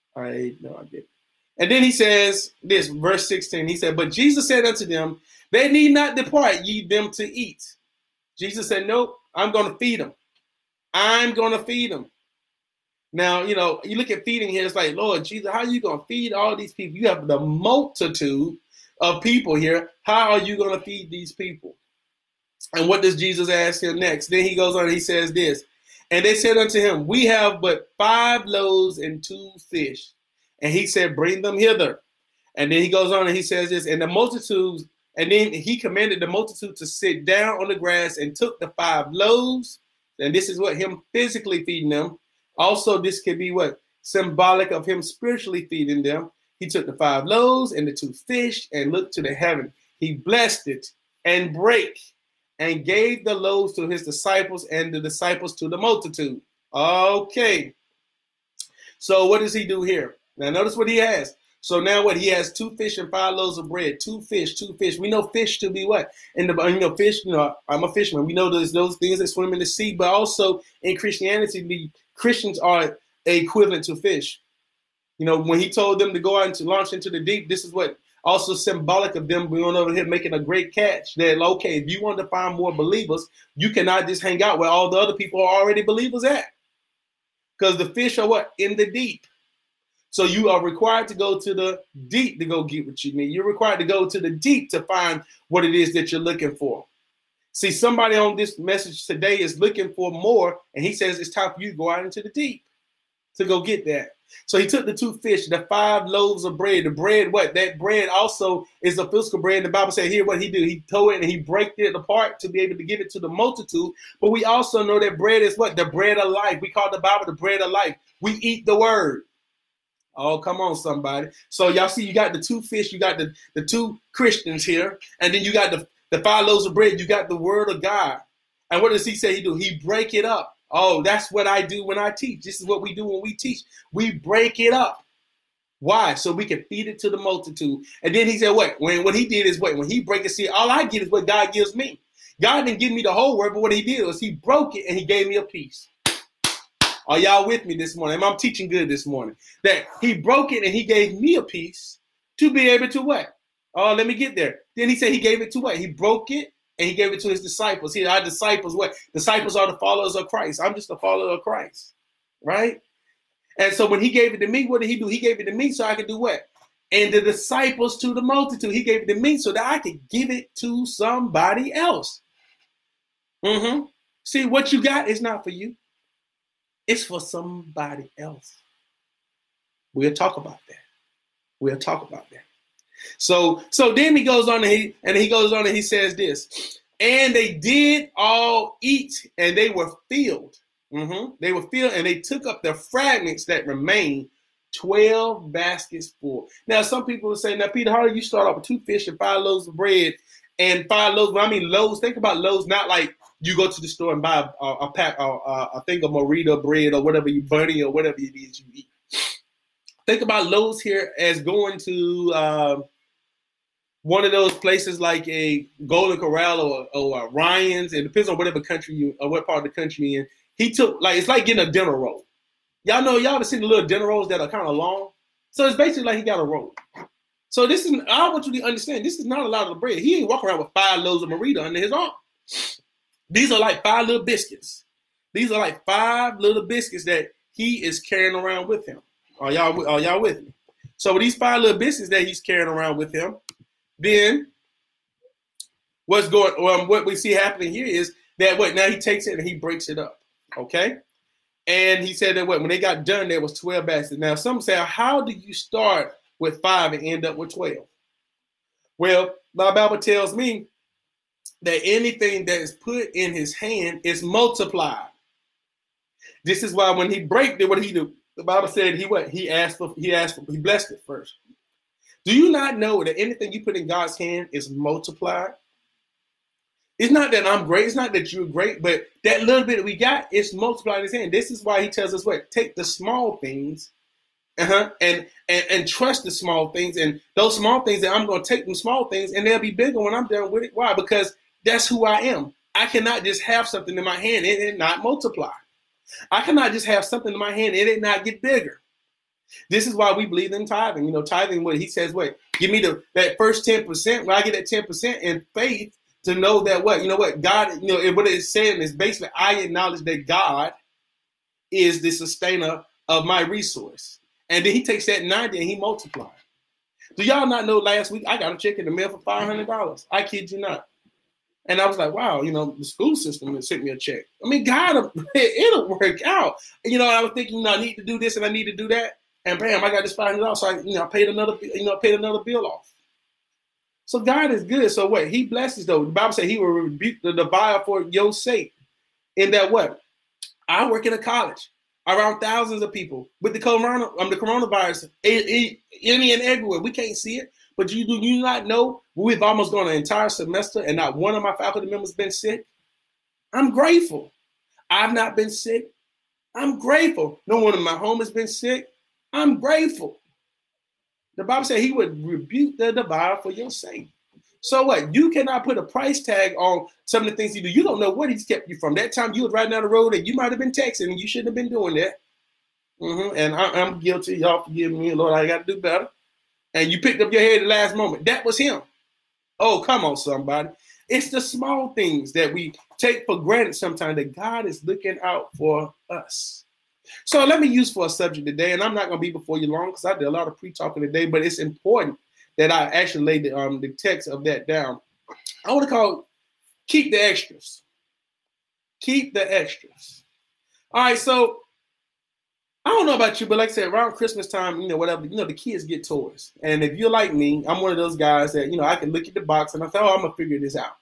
I no, I did. And then he says this, verse sixteen. He said, but Jesus said unto them, they need not depart ye them to eat. Jesus said, nope, I'm going to feed them. I'm going to feed them. Now, you know, you look at feeding here, it's like, Lord Jesus, how are you going to feed all these people? You have the multitude of people here. How are you going to feed these people? And what does Jesus ask him next? Then he goes on and he says this. And they said unto him, we have but five loaves and two fish. And he said, bring them hither. And then he goes on and he says this. And the multitudes, and then he commanded the multitude to sit down on the grass and took the five loaves. And this is what him physically feeding them. Also, this could be what? Symbolic of him spiritually feeding them. He took the five loaves and the two fish and looked to the heaven. He blessed it and brake and gave the loaves to his disciples and the disciples to the multitude. Okay. So what does he do here? Now notice what he has. So now what? He has two fish and five loaves of bread. Two fish, two fish. We know fish to be what? In the you know fish. You know I'm a fisherman. We know there's those things that swim in the sea, but also in Christianity, the Christians are equivalent to fish. You know when he told them to go out and to launch into the deep, this is what also symbolic of them going over here making a great catch. That okay, if you want to find more believers, you cannot just hang out where all the other people are already believers at, because the fish are what? In the deep. So you are required to go to the deep to go get what you need. You're required to go to the deep to find what it is that you're looking for. See, somebody on this message today is looking for more, and he says it's time for you to go out into the deep to go get that. So he took the two fish, the five loaves of bread. The bread, what? That bread also is a physical bread. The Bible said here what he did. He tore it and he broke it apart to be able to give it to the multitude. But we also know that bread is what? The bread of life. We call the Bible the bread of life. We eat the word. Oh, come on, somebody. So y'all see, you got the two fish, you got the, the two Christians here, and then you got the, the five loaves of bread, you got the word of God. And what does he say he do? He break it up. Oh, that's what I do when I teach. This is what we do when we teach. We break it up. Why? So we can feed it to the multitude. And then he said, what? When what he did is what? When he break it, see, all I get is what God gives me. God didn't give me the whole word, but what he did was he broke it and he gave me a piece. Are y'all with me this morning? I'm teaching good this morning. That he broke it and he gave me a piece to be able to what? Oh, let me get there. Then he said he gave it to what? He broke it and he gave it to his disciples. He, our disciples, what? Disciples are the followers of Christ. I'm just a follower of Christ, right? And so when he gave it to me, what did he do? He gave it to me so I could do what? And the disciples to the multitude. He gave it to me so that I could give it to somebody else. Mm-hmm. See, what you got is not for you. It's for somebody else. We'll talk about that. We'll talk about that. So, so then he goes on and he and he goes on and he says this. And they did all eat, and they were filled. Mm-hmm. They were filled, and they took up the fragments that remained, twelve baskets full. Now, some people will say, "Now, Peter, how do you start off with two fish and five loaves of bread and five loaves?" Well, I mean, loaves. Think about loaves, not like you go to the store and buy a, a pack, a, a thing of Marita bread or whatever you bunny or whatever it is you eat. Think about loaves here as going to uh, one of those places like a Golden Corral or, or a Ryan's. It depends on whatever country you or what part of the country you're in. He took like it's like getting a dinner roll. Y'all know y'all have seen the little dinner rolls that are kind of long. So it's basically like he got a roll. So this is I want you to understand this is not a lot of bread. He ain't walking around with five loaves of Marita under his arm. These are like five little biscuits. These are like five little biscuits that he is carrying around with him. Are y'all, are y'all with me? So with these five little biscuits that he's carrying around with him, then what's going um, what we see happening here is that what now he takes it and he breaks it up. Okay? And he said that what when they got done, there was twelve baskets. Now some say, how do you start with five and end up with twelve? Well, my Bible tells me that anything that is put in his hand is multiplied. This is why when he break it, what he do? The Bible said he what? He asked for, he asked for, he blessed it first. Do you not know that anything you put in God's hand is multiplied? It's not that I'm great. It's not that you're great, but that little bit that we got is multiplied in his hand. This is why he tells us what? Take the small things uh-huh, and, and, and trust the small things. And those small things that I'm going to take them small things and they'll be bigger when I'm done with it. Why? Because that's who I am. I cannot just have something in my hand and it not multiply. I cannot just have something in my hand and it not get bigger. This is why we believe in tithing. You know, tithing, what he says, what? Give me the that first ten percent. When I get that ten percent in faith to know that what? You know what? God, you know, what it's saying is basically I acknowledge that God is the sustainer of my resource. And then he takes that ninety and he multiplies. Do y'all not know last week I got a check in the mail for five hundred dollars? I kid you not. And I was like, wow, you know, the school system sent me a check. I mean, God, it'll work out. You know, I was thinking, you know, I need to do this and I need to do that. And bam, I got this five hundred dollars. So I, you know, I paid another, you know, paid another bill off. So God is good. So what? He blesses though. The Bible said he will rebuke the devourer for your sake. In that what? I work in a college around thousands of people with the corona, um, the coronavirus, any and everywhere. We can't see it. But you do you not know we've almost gone an entire semester and not one of my faculty members been sick? I'm grateful. I've not been sick. I'm grateful. No one in my home has been sick. I'm grateful. The Bible said he would rebuke the devourer for your sake. So what? You cannot put a price tag on some of the things you do. You don't know what he's kept you from. That time you was riding down the road and you might have been texting and you shouldn't have been doing that. Mm-hmm. And I, I'm guilty. Y'all forgive me. Lord, I got to do better. And you picked up your head at the last moment. That was him. Oh, come on, somebody. It's the small things that we take for granted sometimes that God is looking out for us. So let me use for a subject today, and I'm not going to be before you long because I did a lot of pre-talking today, but it's important that I actually laid the, um, the text of that down. I want to call it, keep the extras. Keep the extras. All right, so I don't know about you, but like I said, around Christmas time, you know, whatever, you know, the kids get toys. And if you're like me, I'm one of those guys that, you know, I can look at the box and I thought, oh, I'm going to figure this out.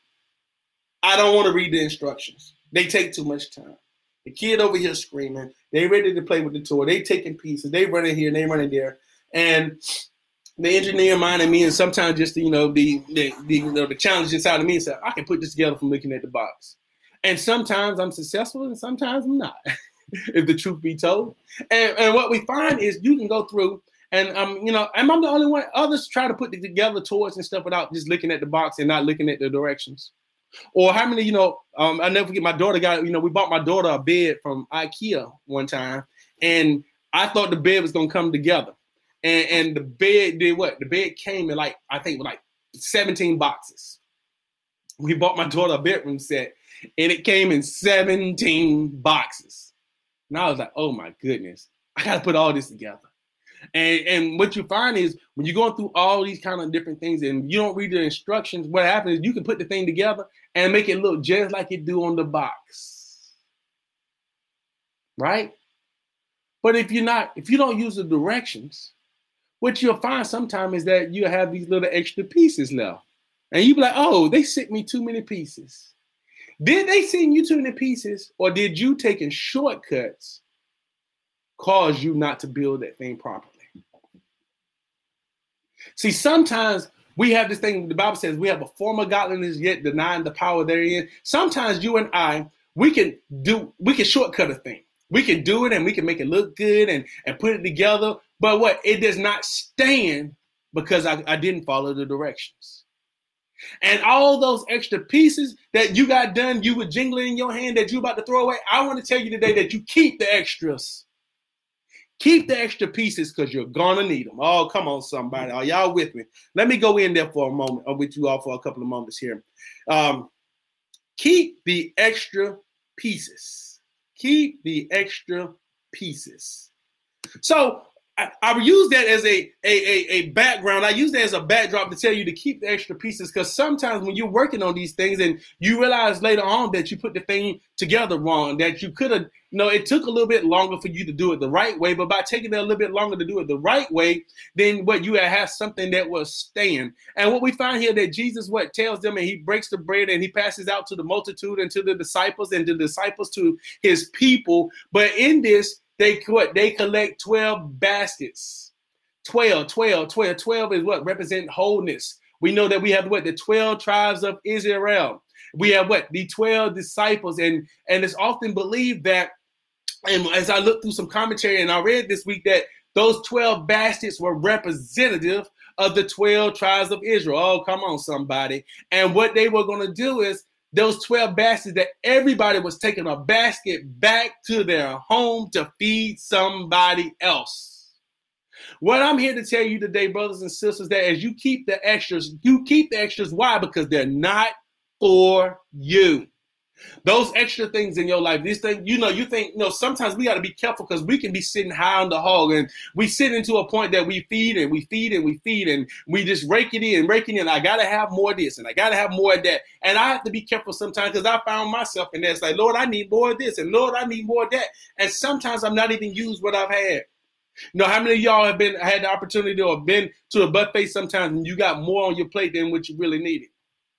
I don't want to read the instructions. They take too much time. The kid over here screaming. They ready to play with the toy. They taking pieces. They running here. They running there. And the engineer mind and me, and sometimes just, you know, the, the, the, you know, the challenge inside of me is that I can put this together from looking at the box. And sometimes I'm successful and sometimes I'm not, if the truth be told. And, and what we find is you can go through and, um, you know, am I the only one? Others try to put together toys and stuff without just looking at the box and not looking at the directions. Or how many, you know, um, I never forget my daughter got, you know, we bought my daughter a bed from IKEA one time, and I thought the bed was going to come together. And, and the bed did what? The bed came in like, I think, like seventeen boxes. We bought my daughter a bedroom set, and it came in seventeen boxes. And I was like, oh, my goodness, I got to put all this together. And, and what you find is when you're going through all these kind of different things and you don't read the instructions, what happens is you can put the thing together and make it look just like it do on the box. Right? But if you're not, if you don't use the directions, what you'll find sometimes is that you have these little extra pieces left. And you be like, oh, they sent me too many pieces. Did they send you too many pieces, or did you taking shortcuts cause you not to build that thing properly? See, sometimes we have this thing, the Bible says we have a form of godliness yet denying the power therein. Sometimes you and I, we can do, we can shortcut a thing. We can do it and we can make it look good and, and put it together. But what? It does not stand because I, I didn't follow the directions. And all those extra pieces that you got done, you were jingling in your hand that you about to throw away. I want to tell you today that you keep the extras. Keep the extra pieces because you're going to need them. Oh, come on, somebody. Are y'all with me? Let me go in there for a moment, or with you all for a couple of moments here. Um, keep the extra pieces. Keep the extra pieces. So I, I use that as a, a, a, a background. I use that as a backdrop to tell you to keep the extra pieces, because sometimes when you're working on these things and you realize later on that you put the thing together wrong, that you could have, you know, it took a little bit longer for you to do it the right way, but by taking it a little bit longer to do it the right way, then what you have something that will stand. And what we find here that Jesus what tells them, and he breaks the bread and he passes out to the multitude and to the disciples and the disciples to his people. But in this, They what they collect twelve baskets. twelve, twelve, twelve. twelve is what represent wholeness. We know that we have what the twelve tribes of Israel. We have what the twelve disciples, and and it's often believed that, and as I looked through some commentary and I read this week, that those twelve baskets were representative of the twelve tribes of Israel. Oh, come on, somebody. And what they were going to do is those twelve baskets, that everybody was taking a basket back to their home to feed somebody else. What I'm here to tell you today, brothers and sisters, that as you keep the extras, you keep the extras. Why? Because they're not for you. Those extra things in your life, these things, you know, you think, you know, sometimes we got to be careful because we can be sitting high on the hog and we sit into a point that we feed and we feed and we feed and we just rake it in, raking in. I got to have more of this and I got to have more of that. And I have to be careful sometimes because I found myself in that. It's like, Lord, I need more of this and Lord, I need more of that. And sometimes I'm not even used what I've had. You know, how many of y'all have been had the opportunity to have been to a buffet sometimes and you got more on your plate than what you really needed?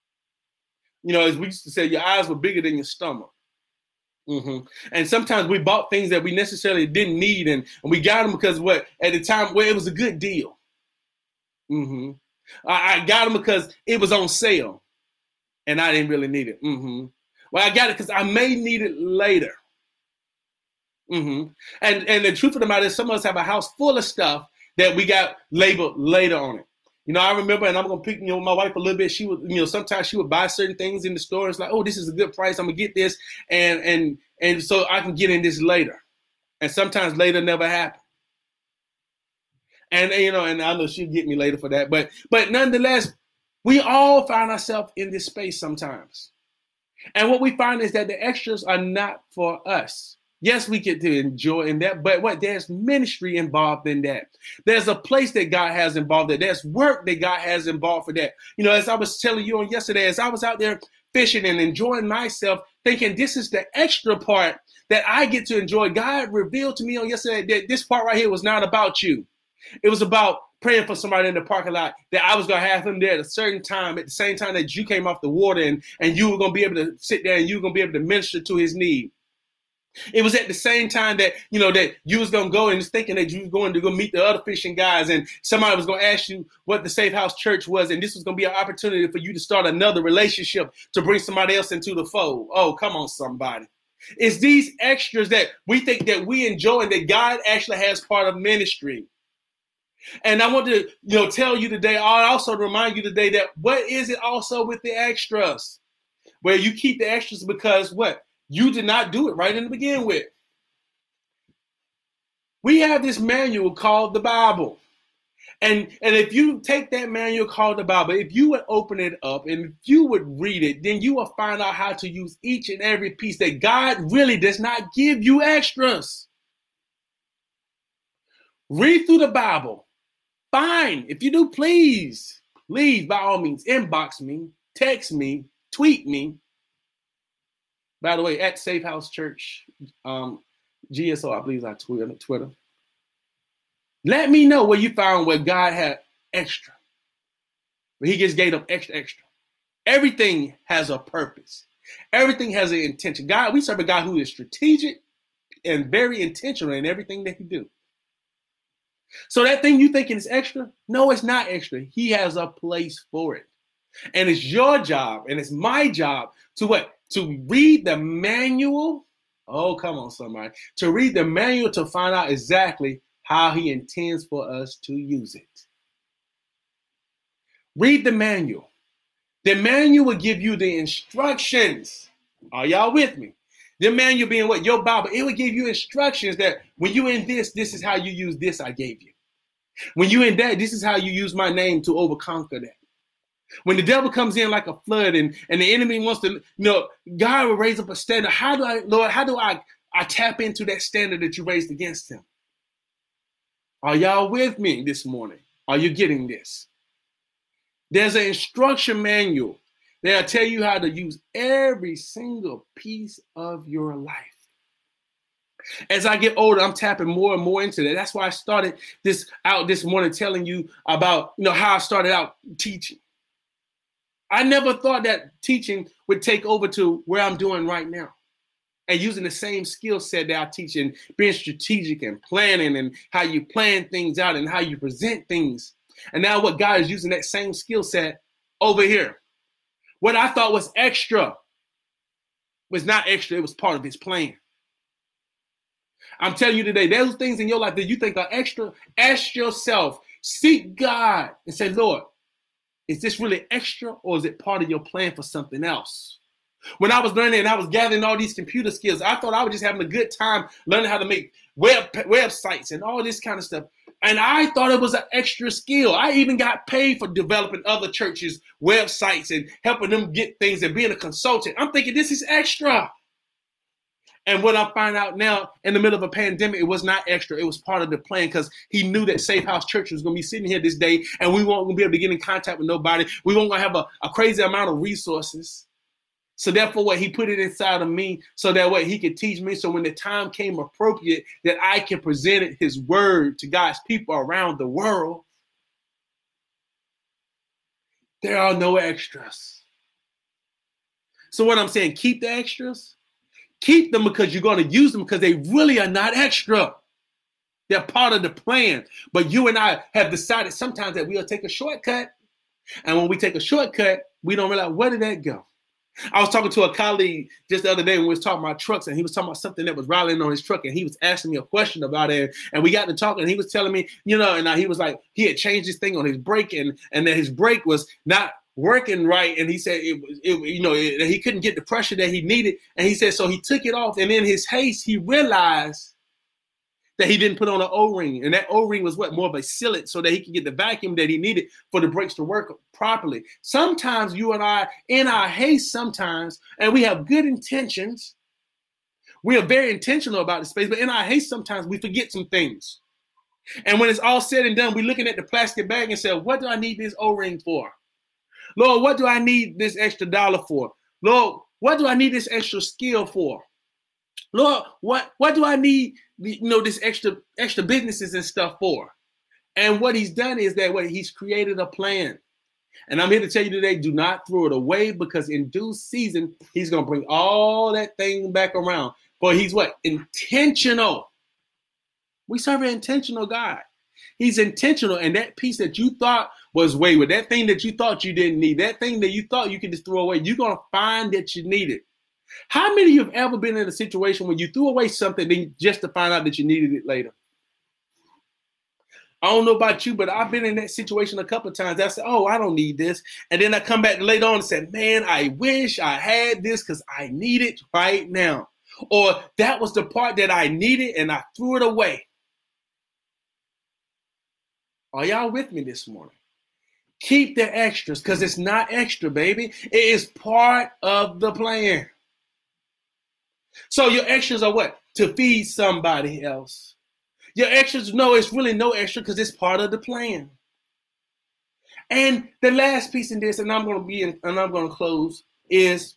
You know, as we used to say, your eyes were bigger than your stomach. Mm-hmm. And sometimes we bought things that we necessarily didn't need, and, and we got them because what at the time, well, it was a good deal. Mm-hmm. I, I got them because it was on sale, and I didn't really need it. Mm-hmm. Well, I got it because I may need it later. Mm-hmm. And and the truth of the matter is, some of us have a house full of stuff that we got labeled later on it. You know, I remember, and I'm gonna pick, you know, my wife a little bit. She would, you know, sometimes she would buy certain things in the store. It's like, oh, this is a good price. I'm gonna get this, and and and so I can get in this later. And sometimes later never happen. And you know, and I know she'll get me later for that. But but nonetheless, we all find ourselves in this space sometimes. And what we find is that the extras are not for us. Yes, we get to enjoy in that, but what there's ministry involved in that. There's a place that God has involved in. There's work that God has involved for that. You know, as I was telling you on yesterday, as I was out there fishing and enjoying myself, thinking this is the extra part that I get to enjoy. God revealed to me on yesterday that this part right here was not about you. It was about praying for somebody in the parking lot, that I was going to have him there at a certain time, at the same time that you came off the water, and, and you were going to be able to sit there and you were going to be able to minister to his need. It was at the same time that, you know, that you was going to go and was thinking that you was going to go meet the other fishing guys, and somebody was going to ask you what the Safe House Church was, and this was going to be an opportunity for you to start another relationship to bring somebody else into the fold. Oh, come on, somebody. It's these extras that we think that we enjoy and that God actually has part of ministry. And I want to, you know, tell you today, I also remind you today that what is it also with the extras? Where you keep the extras because what? You did not do it right in the beginning with. We have this manual called the Bible. And, and if you take that manual called the Bible, if you would open it up and if you would read it, then you will find out how to use each and every piece, that God really does not give you extras. Read through the Bible. Fine. If you do, please, please, by all means, inbox me, text me, tweet me. By the way, at Safe House Church, um, G S O, I believe, is our Twitter. Twitter. Let me know where you found where God had extra. Where he just gave up extra, extra. Everything has a purpose. Everything has an intention. God, we serve a God who is strategic and very intentional in everything that he do. So that thing you thinking is extra, no, it's not extra. He has a place for it. And it's your job and it's my job to what? To read the manual. Oh, come on, somebody. To read the manual to find out exactly how he intends for us to use it. Read the manual. The manual will give you the instructions. Are y'all with me? The manual being what? Your Bible. It will give you instructions that when you in this, this is how you use this I gave you. When you in that, this is how you use my name to overconquer that. When the devil comes in like a flood and, and the enemy wants to, you know, God will raise up a standard. How do I, Lord, how do I, I tap into that standard that you raised against him? Are y'all with me this morning? Are you getting this? There's an instruction manual that'll tell you how to use every single piece of your life. As I get older, I'm tapping more and more into that. That's why I started this out this morning telling you about, you know, how I started out teaching. I never thought that teaching would take over to where I'm doing right now. And using the same skill set that I teach in being strategic and planning and how you plan things out and how you present things. And now what God is using that same skill set over here. What I thought was extra was not extra. It was part of his plan. I'm telling you today, there's things in your life that you think are extra. Ask yourself, seek God and say, Lord, is this really extra or is it part of your plan for something else? When I was learning and I was gathering all these computer skills, I thought I was just having a good time learning how to make web websites and all this kind of stuff. And I thought it was an extra skill. I even got paid for developing other churches' websites and helping them get things and being a consultant. I'm thinking this is extra. And what I find out now in the middle of a pandemic, it was not extra. It was part of the plan because he knew that Safe House Church was going to be sitting here this day and we weren't going to be able to get in contact with nobody. We weren't going to have a, a crazy amount of resources. So therefore, what he put it inside of me so that what he could teach me. So when the time came appropriate that I can present his word to God's people around the world, there are no extras. So what I'm saying, keep the extras. Keep them because you're going to use them because they really are not extra. They're part of the plan. But you and I have decided sometimes that we'll take a shortcut. And when we take a shortcut, we don't realize, where did that go? I was talking to a colleague just the other day when we was talking about trucks, and he was talking about something that was rattling on his truck, and he was asking me a question about it, and we got to talking, and he was telling me, you know, and he was like, he had changed his thing on his brake, and, and that his brake was not working right, and he said, it, it, you know, it, he couldn't get the pressure that he needed, and he said, so he took it off, and in his haste, he realized that he didn't put on an O-ring. And that O-ring was what? More of a sealant so that he could get the vacuum that he needed for the brakes to work properly. Sometimes you and I, in our haste sometimes, and we have good intentions, we are very intentional about the space, but in our haste sometimes we forget some things. And when it's all said and done, we're looking at the plastic bag and say, what do I need this O-ring for? Lord, what do I need this extra dollar for? Lord, what do I need this extra skill for? Lord, what, what do I need, you know, this extra extra businesses and stuff for? And what he's done is that way he's created a plan. And I'm here to tell you today, do not throw it away, because in due season, he's going to bring all that thing back around. For he's what? Intentional. We serve an intentional God. He's intentional. And that piece that you thought was wayward, that thing that you thought you didn't need, that thing that you thought you could just throw away, you're going to find that you need it. How many of you have ever been in a situation where you threw away something just to find out that you needed it later? I don't know about you, but I've been in that situation a couple of times. I said, oh, I don't need this. And then I come back later on and said, man, I wish I had this because I need it right now. Or that was the part that I needed and I threw it away. Are y'all with me this morning? Keep the extras, because it's not extra, baby. It is part of the plan. So your extras are what? To feed somebody else. Your extras, no, it's really no extra because it's part of the plan. And the last piece in this, and I'm going to be in, and I'm going to close, is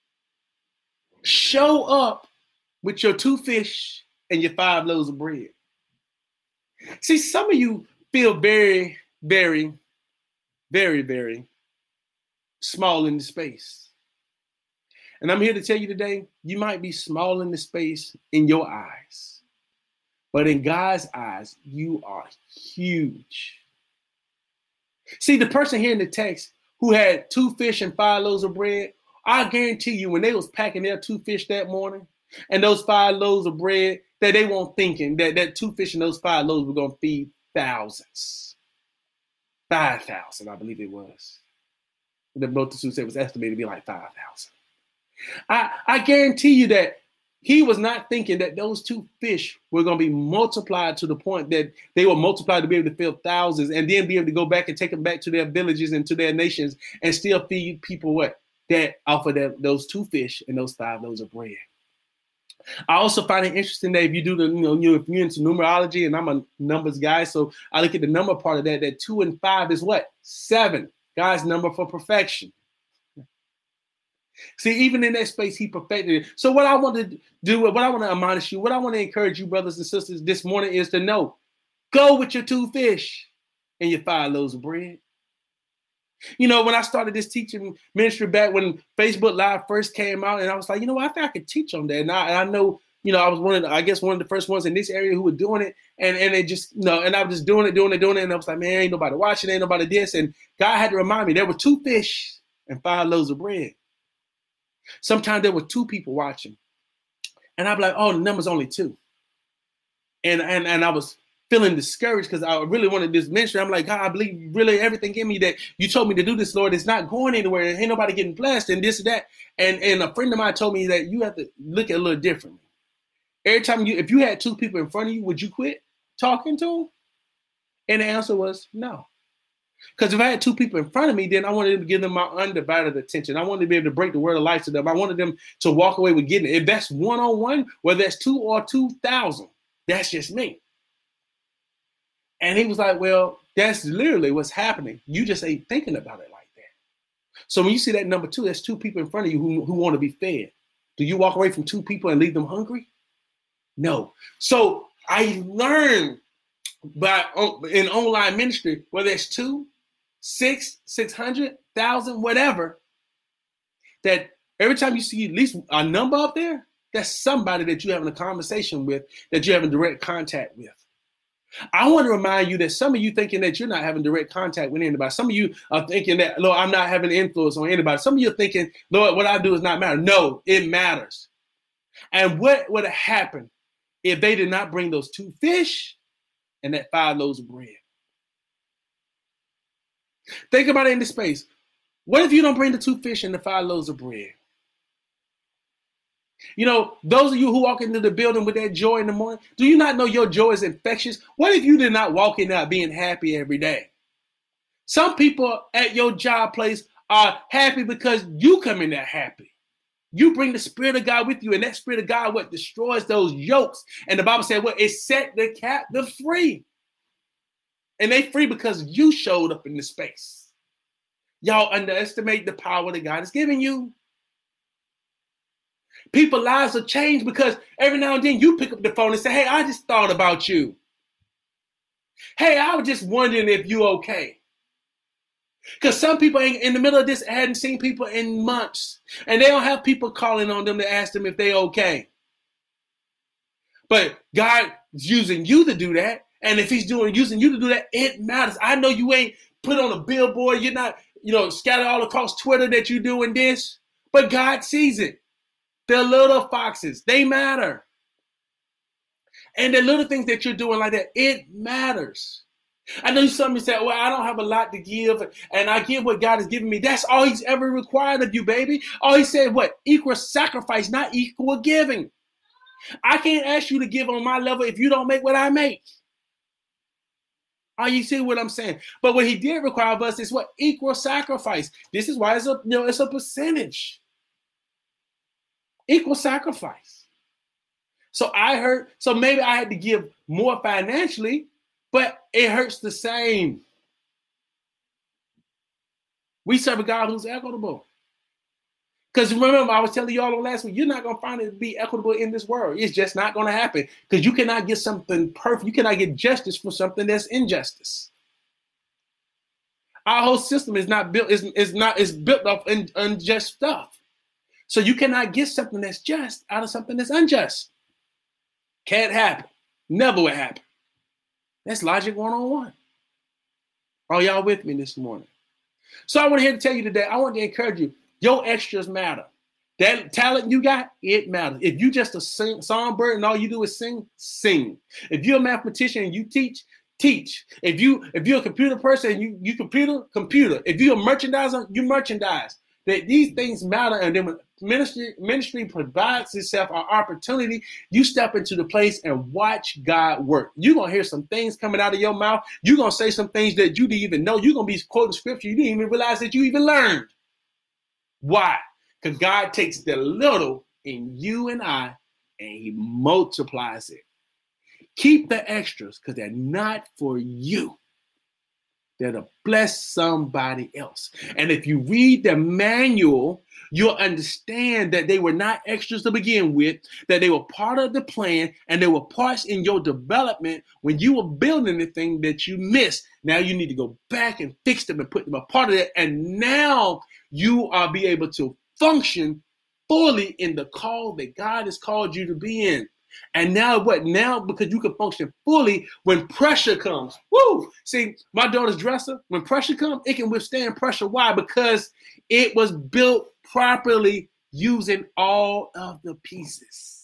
show up with your two fish and your five loaves of bread. See, some of you feel very, very, very, very small in the space. And I'm here to tell you today, you might be small in the space in your eyes, but in God's eyes, you are huge. See, the person here in the text who had two fish and five loaves of bread, I guarantee you when they was packing their two fish that morning and those five loaves of bread, that they weren't thinking that that two fish and those five loaves were going to feed thousands. five thousand, I believe it was. The multitude said it was estimated to be like five thousand. I, I guarantee you that he was not thinking that those two fish were going to be multiplied to the point that they were multiplied to be able to fill thousands and then be able to go back and take them back to their villages and to their nations and still feed people what? That off of that, those two fish and those five loaves of bread. I also find it interesting that if you do the, you know, you, if you're into numerology, and I'm a numbers guy, so I look at the number part of that, that two and five is what? Seven. God's number for perfection. See, even in that space, he perfected it. So what I want to do, what I want to admonish you, what I want to encourage you, brothers and sisters, this morning is to know, go with your two fish and your five loaves of bread. You know, when I started this teaching ministry back when Facebook Live first came out, and I was like, you know, I think I could teach on that. And I, and I know, you know, I was one of the, I guess one of the first ones in this area who were doing it. And, and it just, you know, and I was just doing it, doing it, doing it. And I was like, man, ain't nobody watching, ain't nobody this. And God had to remind me there were two fish and five loaves of bread. Sometimes there were two people watching. And I'd be like, oh, the number's only two. And and and I was feeling discouraged because I really wanted this ministry. I'm like, God, I believe really everything in me that you told me to do this, Lord. It's not going anywhere. Ain't nobody getting blessed and this and that. And, and a friend of mine told me that you have to look at it a little differently. Every time you, if you had two people in front of you, would you quit talking to them? And the answer was no. Because if I had two people in front of me, then I wanted to give them my undivided attention. I wanted to be able to break the word of life to them. I wanted them to walk away with getting it. If that's one-on-one, whether that's two or two thousand, that's just me. And he was like, well, that's literally what's happening. You just ain't thinking about it like that. So when you see that number two, that's two people in front of you who, who want to be fed. Do you walk away from two people and leave them hungry? No. So I learned by in online ministry, whether it's two, six, six hundred, thousand, whatever, that every time you see at least a number up there, that's somebody that you're having a conversation with, that you're having direct contact with. I want to remind you that some of you thinking that you're not having direct contact with anybody. Some of you are thinking that, Lord, I'm not having influence on anybody. Some of you are thinking, Lord, what I do is not matter. No, it matters. And what would have happened if they did not bring those two fish and that five loaves of bread? Think about it in this space. What if you don't bring the two fish and the five loaves of bread? You know, those of you who walk into the building with that joy in the morning, do you not know your joy is infectious? What if you did not walk in there being happy every day? Some people at your job place are happy because you come in there happy. You bring the Spirit of God with you, and that Spirit of God, what destroys those yokes. And the Bible said, what, it set the captive free. And they free because you showed up in the space. Y'all underestimate the power that God has given you. People's lives are changed because every now and then you pick up the phone and say, hey, I just thought about you. Hey, I was just wondering if you okay. Because some people ain't in the middle of this hadn't seen people in months. And they don't have people calling on them to ask them if they okay. But God is using you to do that. And if he's doing using you to do that, it matters. I know you ain't put on a billboard. You're not, you know, scattered all across Twitter that you're doing this. But God sees it. They're little foxes. They matter. And the little things that you're doing like that, it matters. I know some of you say, well, I don't have a lot to give, and I give what God has given me. That's all he's ever required of you, baby. All he said, what? Equal sacrifice, not equal giving. I can't ask you to give on my level if you don't make what I make. Are you see what I'm saying? But what he did require of us is what? Equal sacrifice. This is why it's a, you know, it's a percentage. Equal sacrifice. So I hurt. So maybe I had to give more financially, but it hurts the same. We serve a God who's equitable. Because remember, I was telling you all on last week, you're not going to find it to be equitable in this world. It's just not going to happen. Because you cannot get something perfect. You cannot get justice for something that's injustice. Our whole system is not built, is, is not is built off un, unjust stuff. So you cannot get something that's just out of something that's unjust. Can't happen. Never will happen. That's logic one oh one. Are y'all with me this morning? So I want here to tell you today, I want to encourage you, your extras matter. That talent you got, it matters. If you just a sing, songbird and all you do is sing, sing. If you're a mathematician and you teach, teach. If you if you're a computer person and you you computer, computer. If you're a merchandiser, you merchandise. That these things matter, and then when ministry ministry provides itself an opportunity, you step into the place and watch God work. You're gonna hear some things coming out of your mouth. You're gonna say some things that you didn't even know. You're gonna be quoting scripture you didn't even realize that you even learned. Why? Because God takes the little in you and I and he multiplies it. Keep the extras because they're not for you. They're to bless somebody else. And if you read the manual, you'll understand that they were not extras to begin with, that they were part of the plan, and they were parts in your development when you were building the thing that you missed. Now you need to go back and fix them and put them a part of it. And now you are be able to function fully in the call that God has called you to be in. And now what? Now because you can function fully when pressure comes. Woo! See, my daughter's dresser, when pressure comes, it can withstand pressure. Why? Because it was built properly using all of the pieces.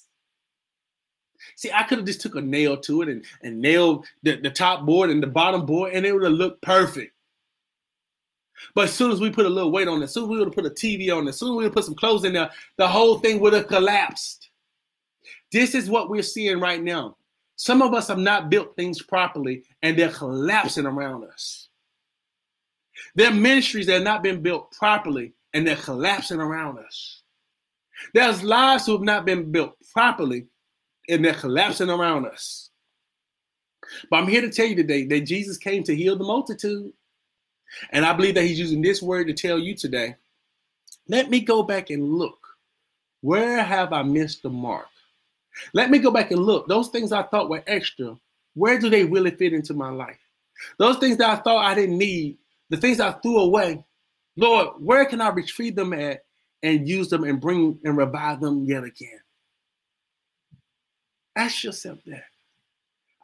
See, I could have just took a nail to it and, and nailed the, the top board and the bottom board, and it would have looked perfect. But as soon as we put a little weight on it, as soon as we would have put a T V on it, as soon as we would have put some clothes in there, the whole thing would have collapsed. This is what we're seeing right now. Some of us have not built things properly, and they're collapsing around us. There are ministries that have not been built properly, and they're collapsing around us. There's lives who have not been built properly, and they're collapsing around us. But I'm here to tell you today that Jesus came to heal the multitude. And I believe that he's using this word to tell you today, let me go back and look. Where have I missed the mark? Let me go back and look. Those things I thought were extra, where do they really fit into my life? Those things that I thought I didn't need, the things I threw away, Lord, where can I retrieve them at and use them and bring and revive them yet again? Ask yourself that.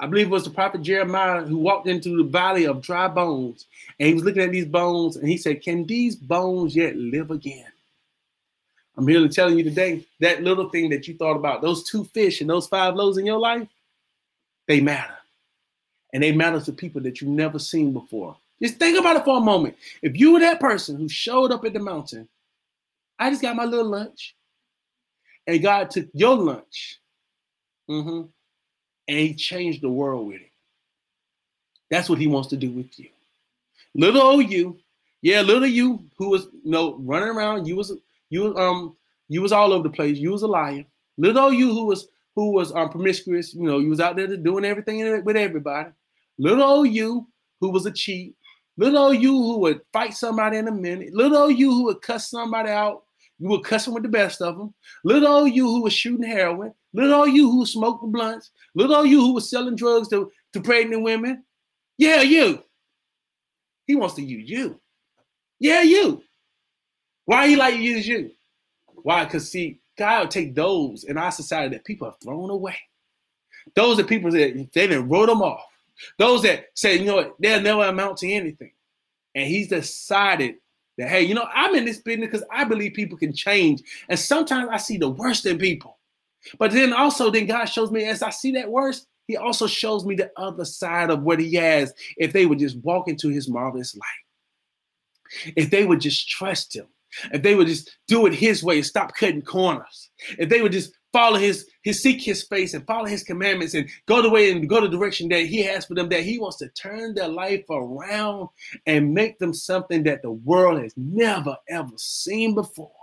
I believe it was the prophet Jeremiah who walked into the valley of dry bones. And he was looking at these bones and he said, can these bones yet live again? I'm here to tell you today, that little thing that you thought about, those two fish and those five loaves in your life, they matter. And they matter to people that you've never seen before. Just think about it for a moment. If you were that person who showed up at the mountain, I just got my little lunch, and God took your lunch, mm-hmm, and he changed the world with it. That's what he wants to do with you. Little old you, yeah, little you who was, you know, running around, you was you um you was all over the place, you was a liar. Little old you who was who was um promiscuous, you know, you was out there doing everything with everybody. Little old you who was a cheat. Little old you who would fight somebody in a minute. Little old you who would cuss somebody out. You were cussing with the best of them. Little old you who was shooting heroin. Little old you who smoked blunts. Little old you who was selling drugs to, to pregnant women. Yeah, you. He wants to use you. Yeah, you. Why he like to use you? Why? Because see, God will take those in our society that people have thrown away. Those are people that they didn't wrote them off. Those that say, you know what, they'll never amount to anything. And he's decided that, hey, you know, I'm in this business because I believe people can change. And sometimes I see the worst in people. But then also, then God shows me, as I see that worst, he also shows me the other side of what he has if they would just walk into his marvelous light. If they would just trust him. If they would just do it his way and stop cutting corners. If they would just follow his, his seek his face and follow his commandments and go the way and go the direction that he has for them, that he wants to turn their life around and make them something that the world has never, ever seen before.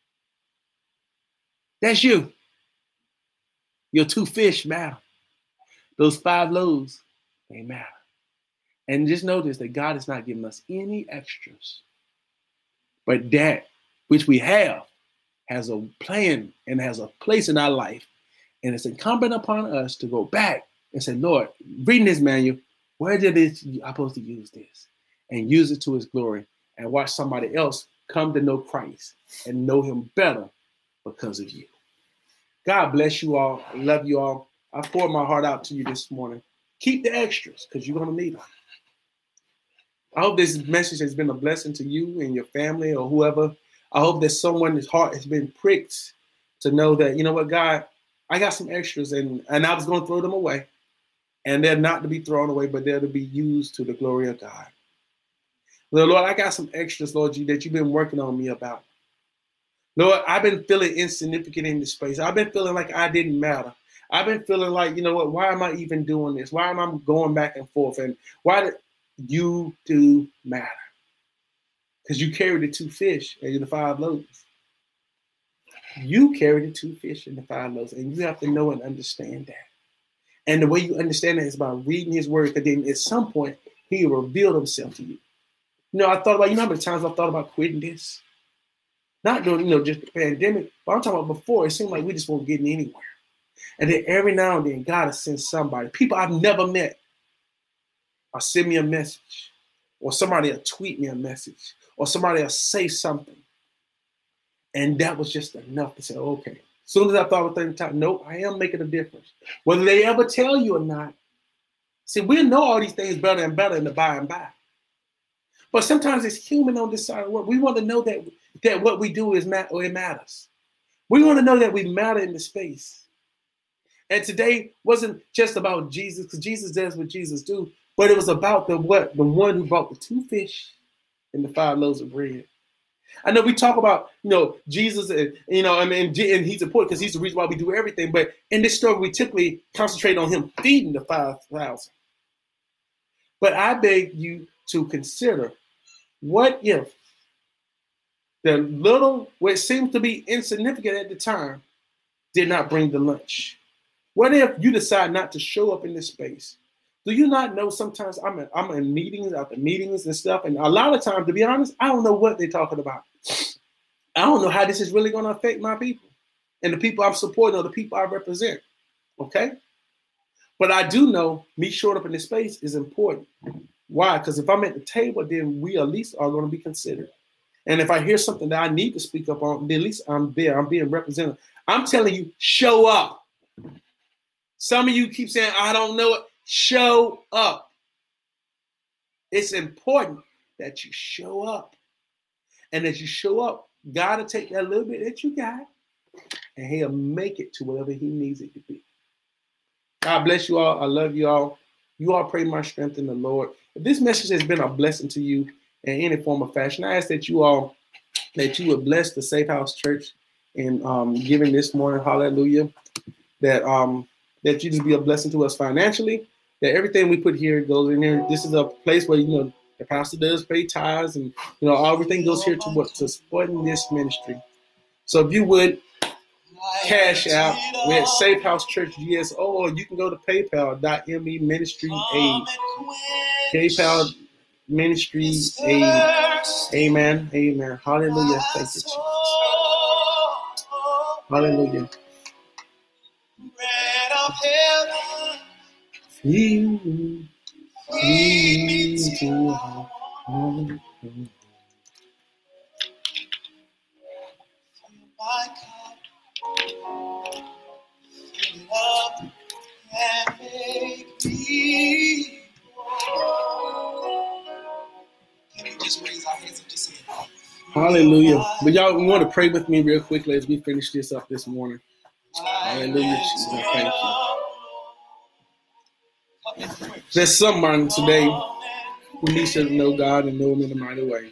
That's you. Your two fish matter. Those five loaves, they matter. And just notice that God is not giving us any extras. But that which we have has a plan and has a place in our life. And it's incumbent upon us to go back and say, Lord, reading this manual, where did it, I'm supposed to use this? And use it to his glory and watch somebody else come to know Christ and know him better because of you. God bless you all. I love you all. I poured my heart out to you this morning. Keep the extras because you're going to need them. I hope this message has been a blessing to you and your family or whoever. I hope that someone's heart has been pricked to know that, you know what, God, I got some extras and, and I was going to throw them away. And they're not to be thrown away, but they're to be used to the glory of God. Lord, Lord, I got some extras, Lord, you, that you've been working on me about. Lord, I've been feeling insignificant in this space. I've been feeling like I didn't matter. I've been feeling like, you know what, why am I even doing this? Why am I going back and forth? And why did you do matter? Because you carried the two fish and the five loaves. You carried the two fish and the five loaves, and you have to know and understand that. And the way you understand that is by reading his word, because then at some point, he will reveal himself to you. You know, I thought about, you know how many times I thought about quitting this? Not doing, you know, just the pandemic, but I'm talking about before, it seemed like we just weren't getting anywhere. And then every now and then, God will send somebody, people I've never met, or send me a message, or somebody will tweet me a message, or somebody will say something. And that was just enough to say, okay. As soon as I thought of third time, nope, I am making a difference. Whether they ever tell you or not. See, we know all these things better and better in the by and by. But sometimes it's human on this side of the world. We want to know that, that what we do is mat- or it matters. We want to know that we matter in the space. And today wasn't just about Jesus, because Jesus does what Jesus do, but it was about the what? The one who brought the two fish and the five loaves of bread. I know we talk about, you know, Jesus, and, you know, I mean, and he's important because he's the reason why we do everything. But in this story, we typically concentrate on him feeding the five thousand. But I beg you to consider, what if the little, what seems to be insignificant at the time, did not bring the lunch? What if you decide not to show up in this space? Do you not know sometimes I'm in, I'm in meetings after meetings and stuff, and a lot of times, to be honest, I don't know what they're talking about. I don't know how this is really going to affect my people and the people I'm supporting or the people I represent, okay? But I do know me showing up in this space is important. Why? Because if I'm at the table, then we at least are going to be considered. And if I hear something that I need to speak up on, then at least I'm there. I'm being represented. I'm telling you, show up. Some of you keep saying, I don't know it. Show up. It's important that you show up. And as you show up, God will take that little bit that you got and he'll make it to whatever he needs it to be. God bless you all. I love you all. You all pray my strength in the Lord. If this message has been a blessing to you in any form or fashion, I ask that you all, that you would bless the Safe House Church in um, giving this morning. Hallelujah. That um that you just be a blessing to us financially. That everything we put here goes in there. This is a place where, you know, the pastor does pay tithes, and, you know, everything goes here to what to supporting this ministry. So if you would cash out, we're at Safe House Church G S O, or you can go to PayPal.me Ministry Aid. PayPal Ministry Aid. Amen. Amen. Hallelujah. Thank you, Jesus. Hallelujah. Bread of heaven. Feed me. Feed me to heaven. My cup. Fill it up and make me whole. Can we just raise our hands and just say, hallelujah. But y'all, we want to pray with me real quickly as we finish this up this morning. Hallelujah, Jesus. Thank you. There's someone today who needs to know God and know him in a mighty way.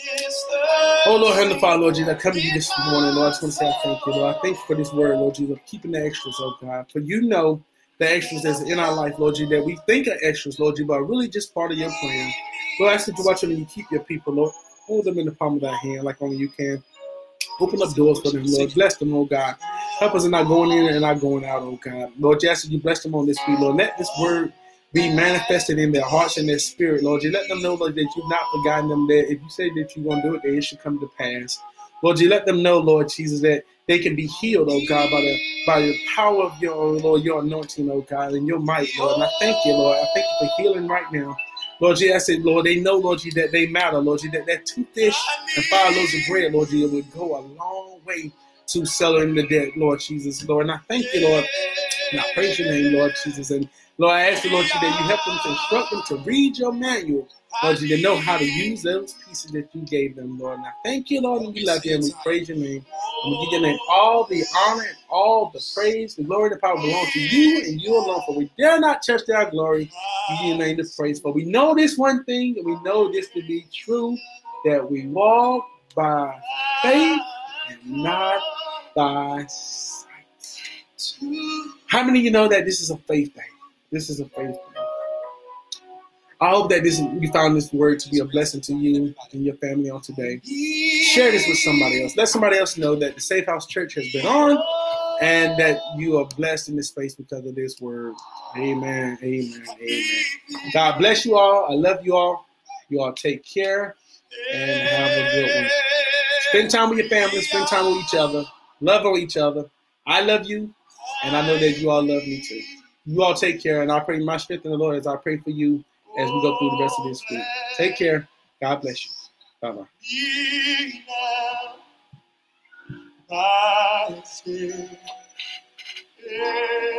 Oh, Lord, Heavenly Father, Lord Jesus, I come to you this morning, Lord. I just want to say I thank you, Lord. I thank you for this word, Lord Jesus, of keeping the extras, oh God. For you know the extras that's in our life, Lord Jesus, that we think are extras, Lord Jesus, but are really just part of your plan. Lord, I ask that you watch them and you keep your people, Lord. Hold them in the palm of thy hand like only you can. Open up doors for them, Lord. Bless them, oh God. Help us in not going in and not going out, oh God. Lord, just as you bless them on this week, Lord, let this word be manifested in their hearts and their spirit, Lord. You let them know, Lord, that you've not forgotten them, that if you say that you're going to do it, that it should come to pass. Lord, you let them know, Lord Jesus, that they can be healed, oh God, by the by the power of your, oh Lord, your anointing, oh God, and your might, Lord. And I thank you, Lord. I thank you for healing right now. Lord Jesus, I said, Lord, they know, Lord Jesus, that they matter, Lord Jesus, that that two fish and five loaves of bread, Lord Jesus, would go a long way to selling the dead, Lord Jesus, Lord. And I thank you, Lord, and I praise your name, Lord Jesus. And Lord, I ask you, Lord Jesus, that you help them to instruct them to read your manual, Lord Jesus, to know how to use those pieces that you gave them, Lord. And I thank you, Lord, and we love you, and we praise your name. And we give your name all the honor and all the praise, the glory, the power belong to you and you alone. For we dare not touch our glory. We give your name the praise. For we know this one thing, and we know this to be true, that we walk by faith and not by sight. How many of you know that this is a faith thing? This is a faith thing. I hope that this you found this word to be a blessing to you and your family on today. Share this with somebody else. Let somebody else know that the Safe House Church has been on and that you are blessed in this space because of this word. Amen. Amen. Amen. God bless you all. I love you all. You all take care and have a good one. Spend time with your family. Spend time with each other. Love on each other. I love you, and I know that you all love me too. You all take care, and I pray my strength in the Lord as I pray for you as we go through the rest of this week. Take care. God bless you. Bye-bye.